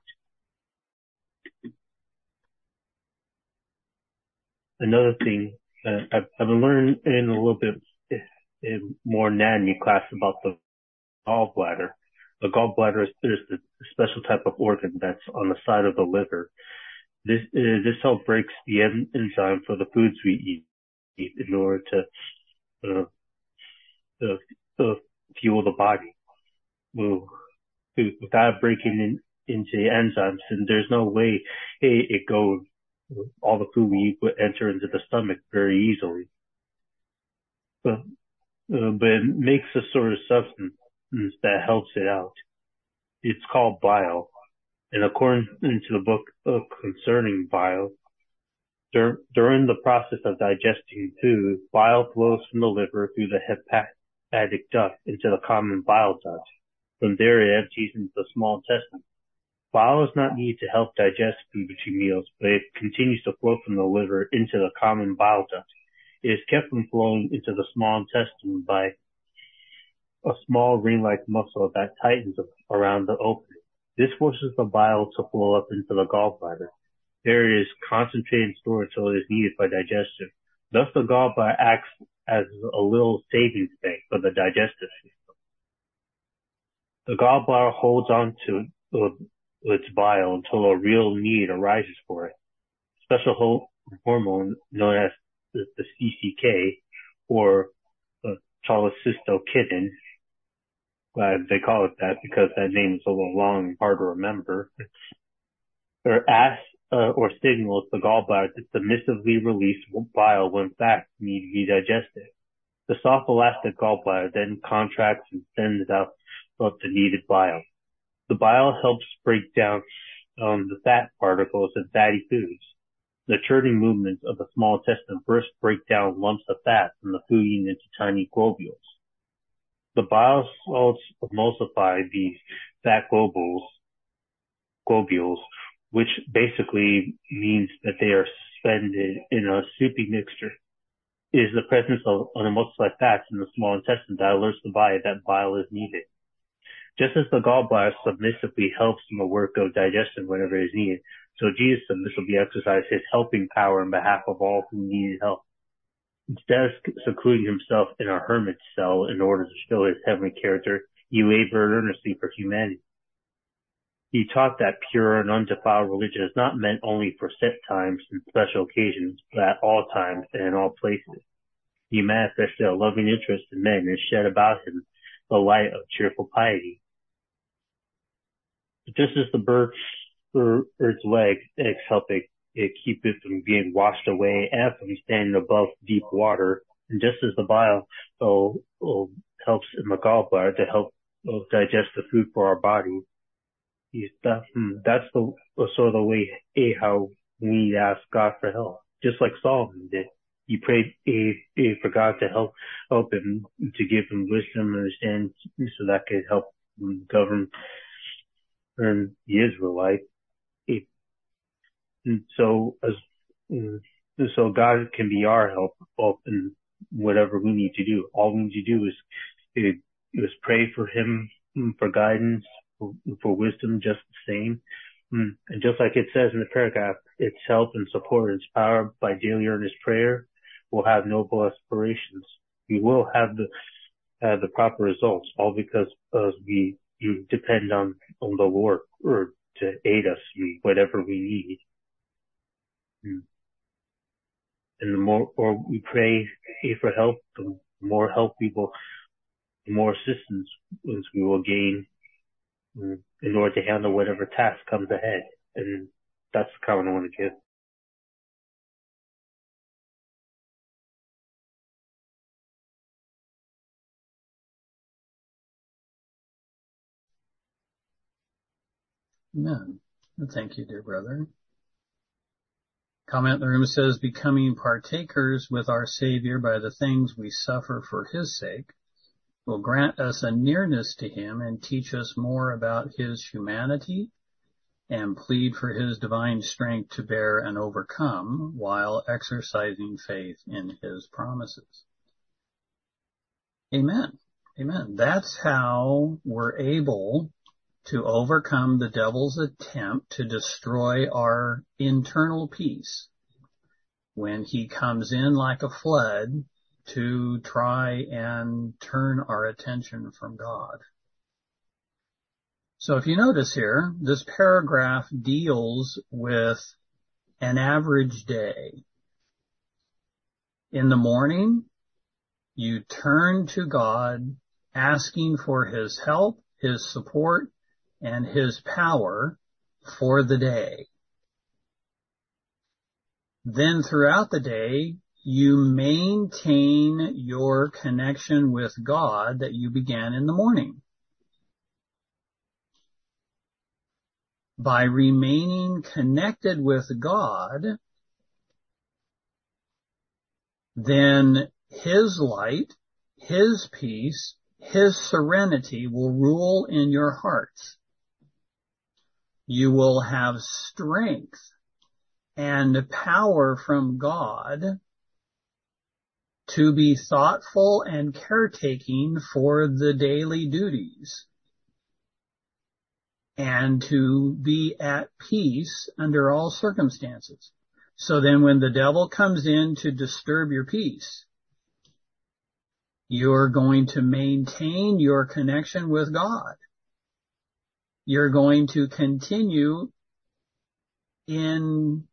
Another thing, I've been learning in a little bit more anatomy class about the gallbladder. The gallbladder is a special type of organ that's on the side of the liver. This helps breaks the enzyme for the foods we eat in order to fuel the body. Without breaking into the enzymes, and there's no way all the food we eat would enter into the stomach very easily. But it makes a sort of substance that helps it out. It's called bile. And according to the book concerning bile, during the process of digesting food, bile flows from the liver through the hepatic duct into the common bile duct. From there it empties into the small intestine. Bile is not needed to help digest food between meals, but it continues to flow from the liver into the common bile duct. It is kept from flowing into the small intestine by a small ring-like muscle that tightens around the opening. This forces the bile to flow up into the gallbladder. There it is concentrated and stored until it is needed by digestion. Thus the gallbladder acts as a little savings bank for the digestive system. The gallbladder holds on to its bile until a real need arises for it. Special hormone known as the CCK, or cholecystokinin, glad they call it that because that name is a little long and hard to remember, or signals the gallbladder to submissively release bile when facts need to be digested. The soft elastic gallbladder then contracts and sends out the needed bile. The bile helps break down the fat particles in fatty foods. The churning movements of the small intestine first break down lumps of fat from the food eaten into tiny globules. The bile salts emulsify these fat globules, which basically means that they are suspended in a soupy mixture. It is the presence of unemulsified fats in the small intestine that alerts the body that bile is needed. Just as the gallbladder submissively helps in the work of digestion whenever it is needed, so Jesus submissively exercised his helping power on behalf of all who needed help. Instead of secluding himself in a hermit cell in order to show his heavenly character, he labored earnestly for humanity. He taught that pure and undefiled religion is not meant only for set times and special occasions, but at all times and in all places. He manifested a loving interest in men and shed about him the light of cheerful piety. Just as the bird's legs help it keep it from being washed away and from standing above deep water, and just as the bile helps in the gallbladder to help digest the food for our body, that's the sort of the way how we ask God for help, just like Solomon did. He prayed for God to help him, to give him wisdom and understanding so that could help govern the Israelite. So God can be our help in whatever we need to do. All we need to do is pray for him, for guidance, for wisdom, just the same. And just like it says in the paragraph, its help and support and its power by daily earnest prayer will have noble aspirations. We will have the proper results, all because we depend on the Lord or to aid us in whatever we need. And the more, or we pray for help, the more help we will, the more assistance we will gain in order to handle whatever task comes ahead. And that's the comment I want to give. Amen. Thank you, dear brother. Comment in the room says, becoming partakers with our Savior by the things we suffer for his sake will grant us a nearness to him and teach us more about his humanity and plead for his divine strength to bear and overcome while exercising faith in his promises. Amen. Amen. That's how we're able to overcome the devil's attempt to destroy our internal peace when he comes in like a flood to try and turn our attention from God. So if you notice here, this paragraph deals with an average day. In the morning, you turn to God asking for his help, his support, and his power for the day. Then throughout the day, you maintain your connection with God that you began in the morning. By remaining connected with God, then his light, his peace, his serenity will rule in your hearts. You will have strength and power from God to be thoughtful and caretaking for the daily duties and to be at peace under all circumstances. So then when the devil comes in to disturb your peace, you're going to maintain your connection with God. You're going to continue in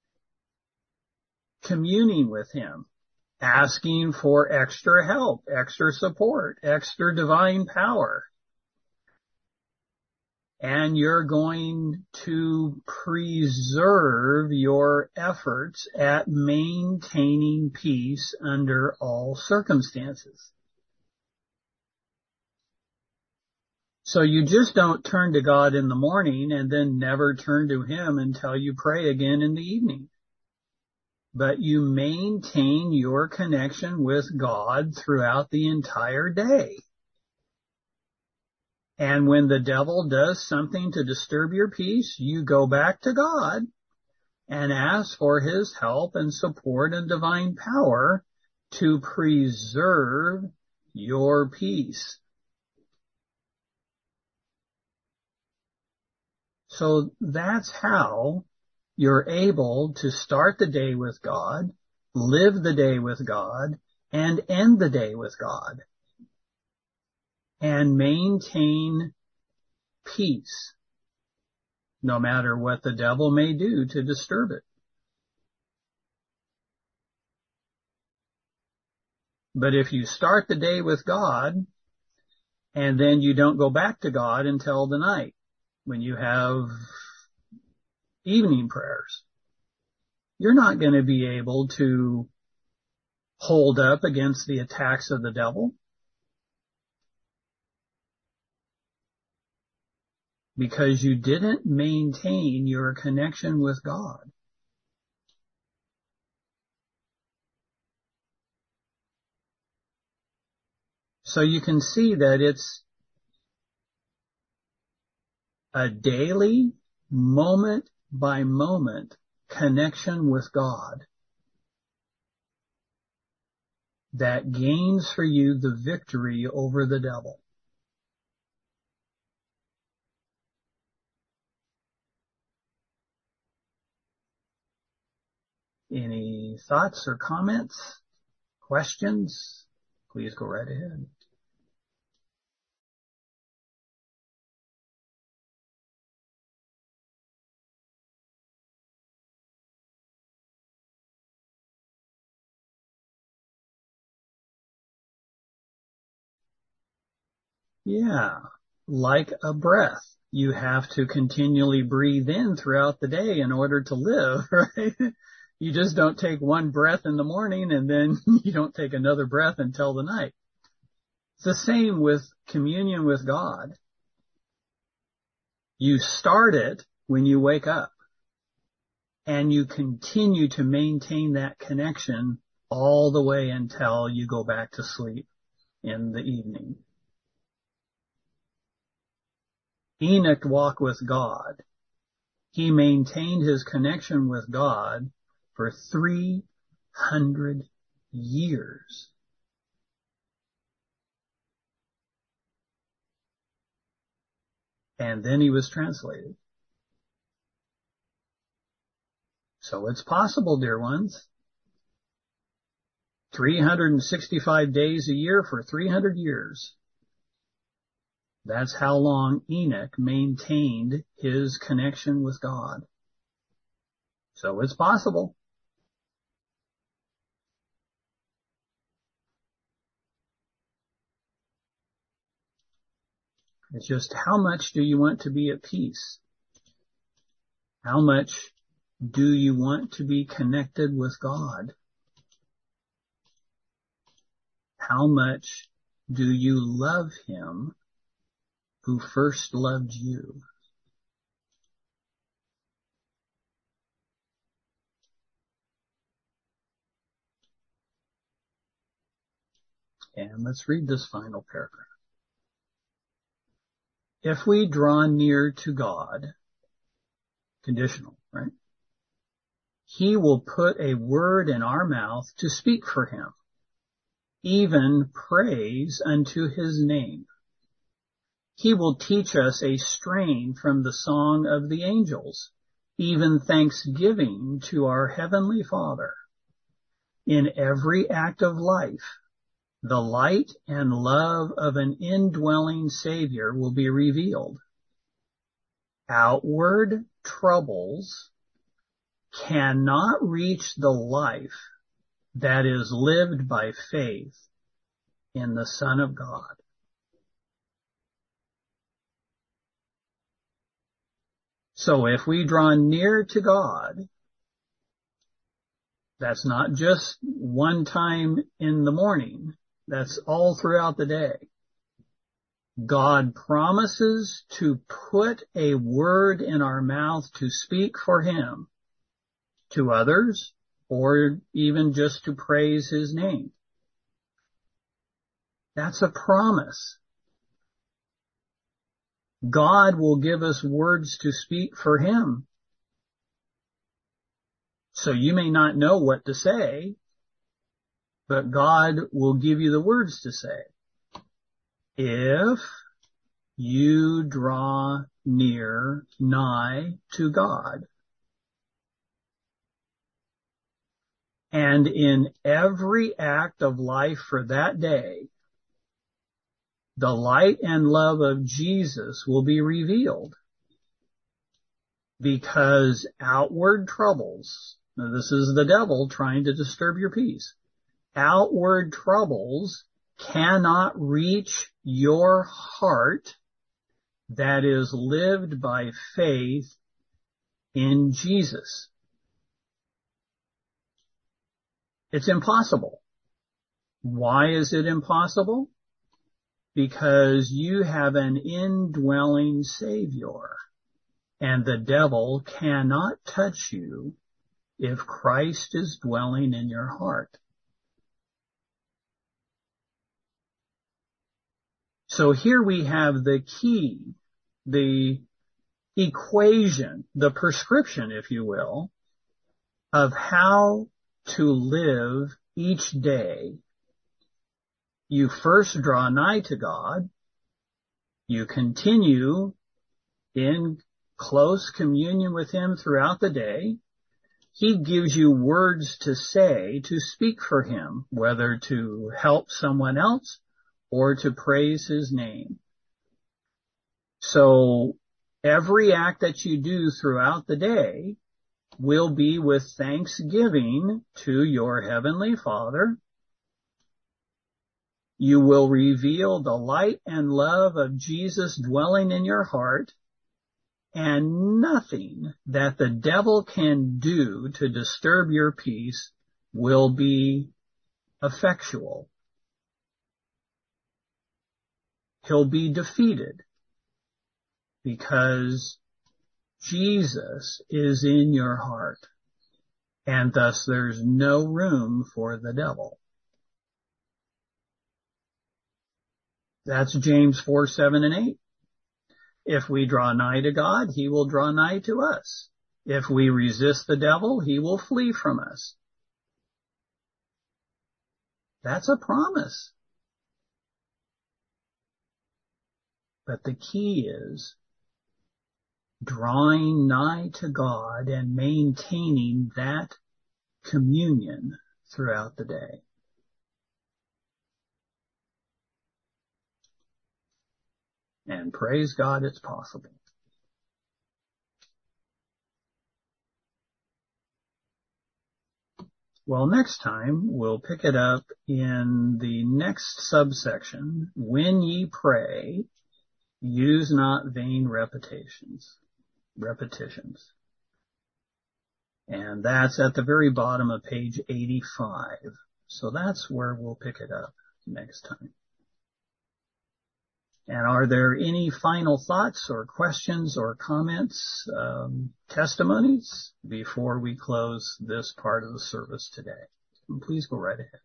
communing with him, asking for extra help, extra support, extra divine power. And you're going to preserve your efforts at maintaining peace under all circumstances. So you just don't turn to God in the morning and then never turn to him until you pray again in the evening. But you maintain your connection with God throughout the entire day. And when the devil does something to disturb your peace, you go back to God and ask for his help and support and divine power to preserve your peace. So that's how you're able to start the day with God, live the day with God, and end the day with God, and maintain peace, no matter what the devil may do to disturb it. But if you start the day with God, and then you don't go back to God until the night, when you have evening prayers, you're not going to be able to hold up against the attacks of the devil, because you didn't maintain your connection with God. So you can see that it's a daily, moment by moment connection with God that gains for you the victory over the devil. Any thoughts or comments, questions? Please go right ahead. Yeah, like a breath. You have to continually breathe in throughout the day in order to live, right? You just don't take one breath in the morning and then you don't take another breath until the night. It's the same with communion with God. You start it when you wake up and you continue to maintain that connection all the way until you go back to sleep in the evening. Enoch walked with God. He maintained his connection with God for 300 years. And then he was translated. So it's possible, dear ones. 365 days a year for 300 years. That's how long Enoch maintained his connection with God. So it's possible. It's just how much do you want to be at peace? How much do you want to be connected with God? How much do you love Him who first loved you? And let's read this final paragraph. If we draw near to God, conditional, right? He will put a word in our mouth to speak for Him, even praise unto His name. He will teach us a strain from the song of the angels, even thanksgiving to our Heavenly Father. In every act of life, the light and love of an indwelling Savior will be revealed. Outward troubles cannot reach the life that is lived by faith in the Son of God. So if we draw near to God, that's not just one time in the morning. That's all throughout the day. God promises to put a word in our mouth to speak for Him to others, or even just to praise His name. That's a promise. God will give us words to speak for Him. So you may not know what to say, but God will give you the words to say. If you draw nigh to God. And in every act of life for that day, the light and love of Jesus will be revealed. Because outward troubles, now this is the devil trying to disturb your peace, outward troubles cannot reach your heart that is lived by faith in Jesus. It's impossible. Why is it impossible? Because you have an indwelling Savior, and the devil cannot touch you if Christ is dwelling in your heart. So here we have the key, the equation, the prescription, if you will, of how to live each day. You first draw nigh to God. You continue in close communion with Him throughout the day. He gives you words to say, to speak for Him, whether to help someone else or to praise His name. So every act that you do throughout the day will be with thanksgiving to your Heavenly Father. You will reveal the light and love of Jesus dwelling in your heart, and nothing that the devil can do to disturb your peace will be effectual. He'll be defeated because Jesus is in your heart, and thus there's no room for the devil. That's James 4, 7, and 8. If we draw nigh to God, he will draw nigh to us. If we resist the devil, he will flee from us. That's a promise. But the key is drawing nigh to God and maintaining that communion throughout the day. And praise God, it's possible. Well, next time we'll pick it up in the next subsection. When ye pray, use not vain repetitions. And that's at the very bottom of page 85. So that's where we'll pick it up next time. And are there any final thoughts or questions or comments, testimonies before we close this part of the service today? And please go right ahead.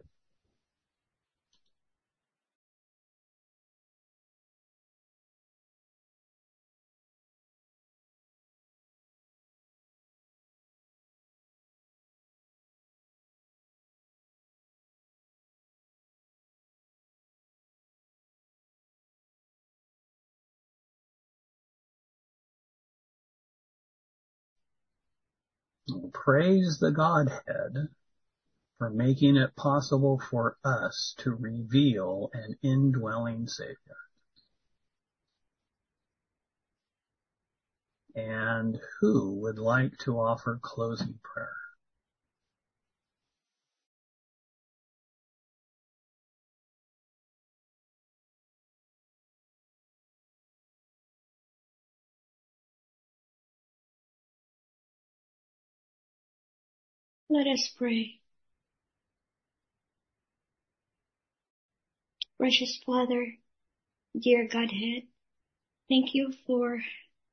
Praise the Godhead for making it possible for us to reveal an indwelling Savior. And who would like to offer closing prayer? Let us pray. Precious Father, dear Godhead, thank you for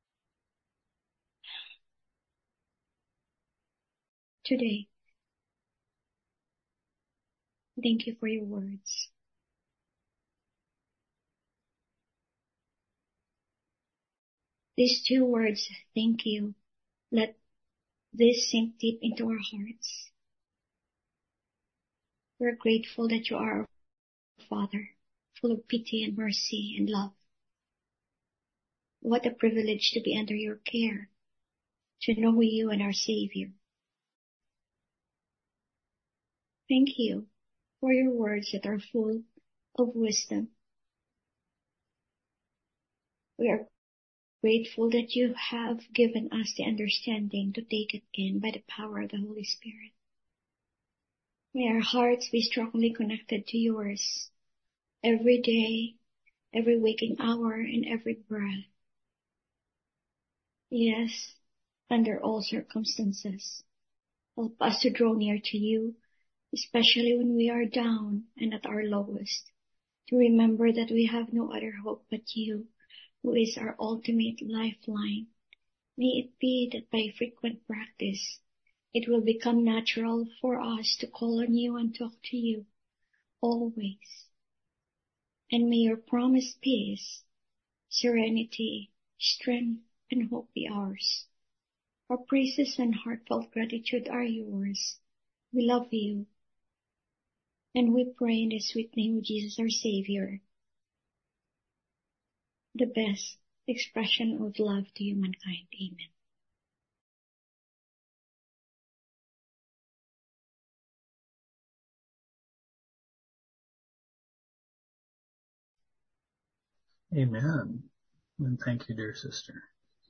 today. Thank you for your words. These two words, thank you, let this sink deep into our hearts. We're grateful that you are our Father, full of pity and mercy and love. What a privilege to be under your care, to know you and our Savior. Thank you for your words that are full of wisdom. We are grateful that you have given us the understanding to take it in by the power of the Holy Spirit. May our hearts be strongly connected to yours every day, every waking hour, and every breath. Yes, under all circumstances, help us to draw near to you, especially when we are down and at our lowest, to remember that we have no other hope but you, who is our ultimate lifeline. May it be that by frequent practice, it will become natural for us to call on you and talk to you always. And may your promised peace, serenity, strength, and hope be ours. Our praises and heartfelt gratitude are yours. We love you. And we pray in the sweet name of Jesus our Savior, the best expression of love to humankind. Amen. Amen. And thank you, dear sister.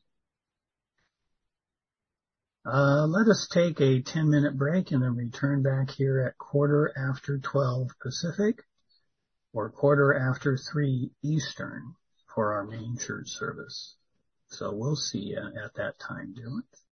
Let us take a 10-minute break and then return back here at 12:15 Pacific or 3:15 Eastern for our main church service. So we'll see you at that time, dear ones.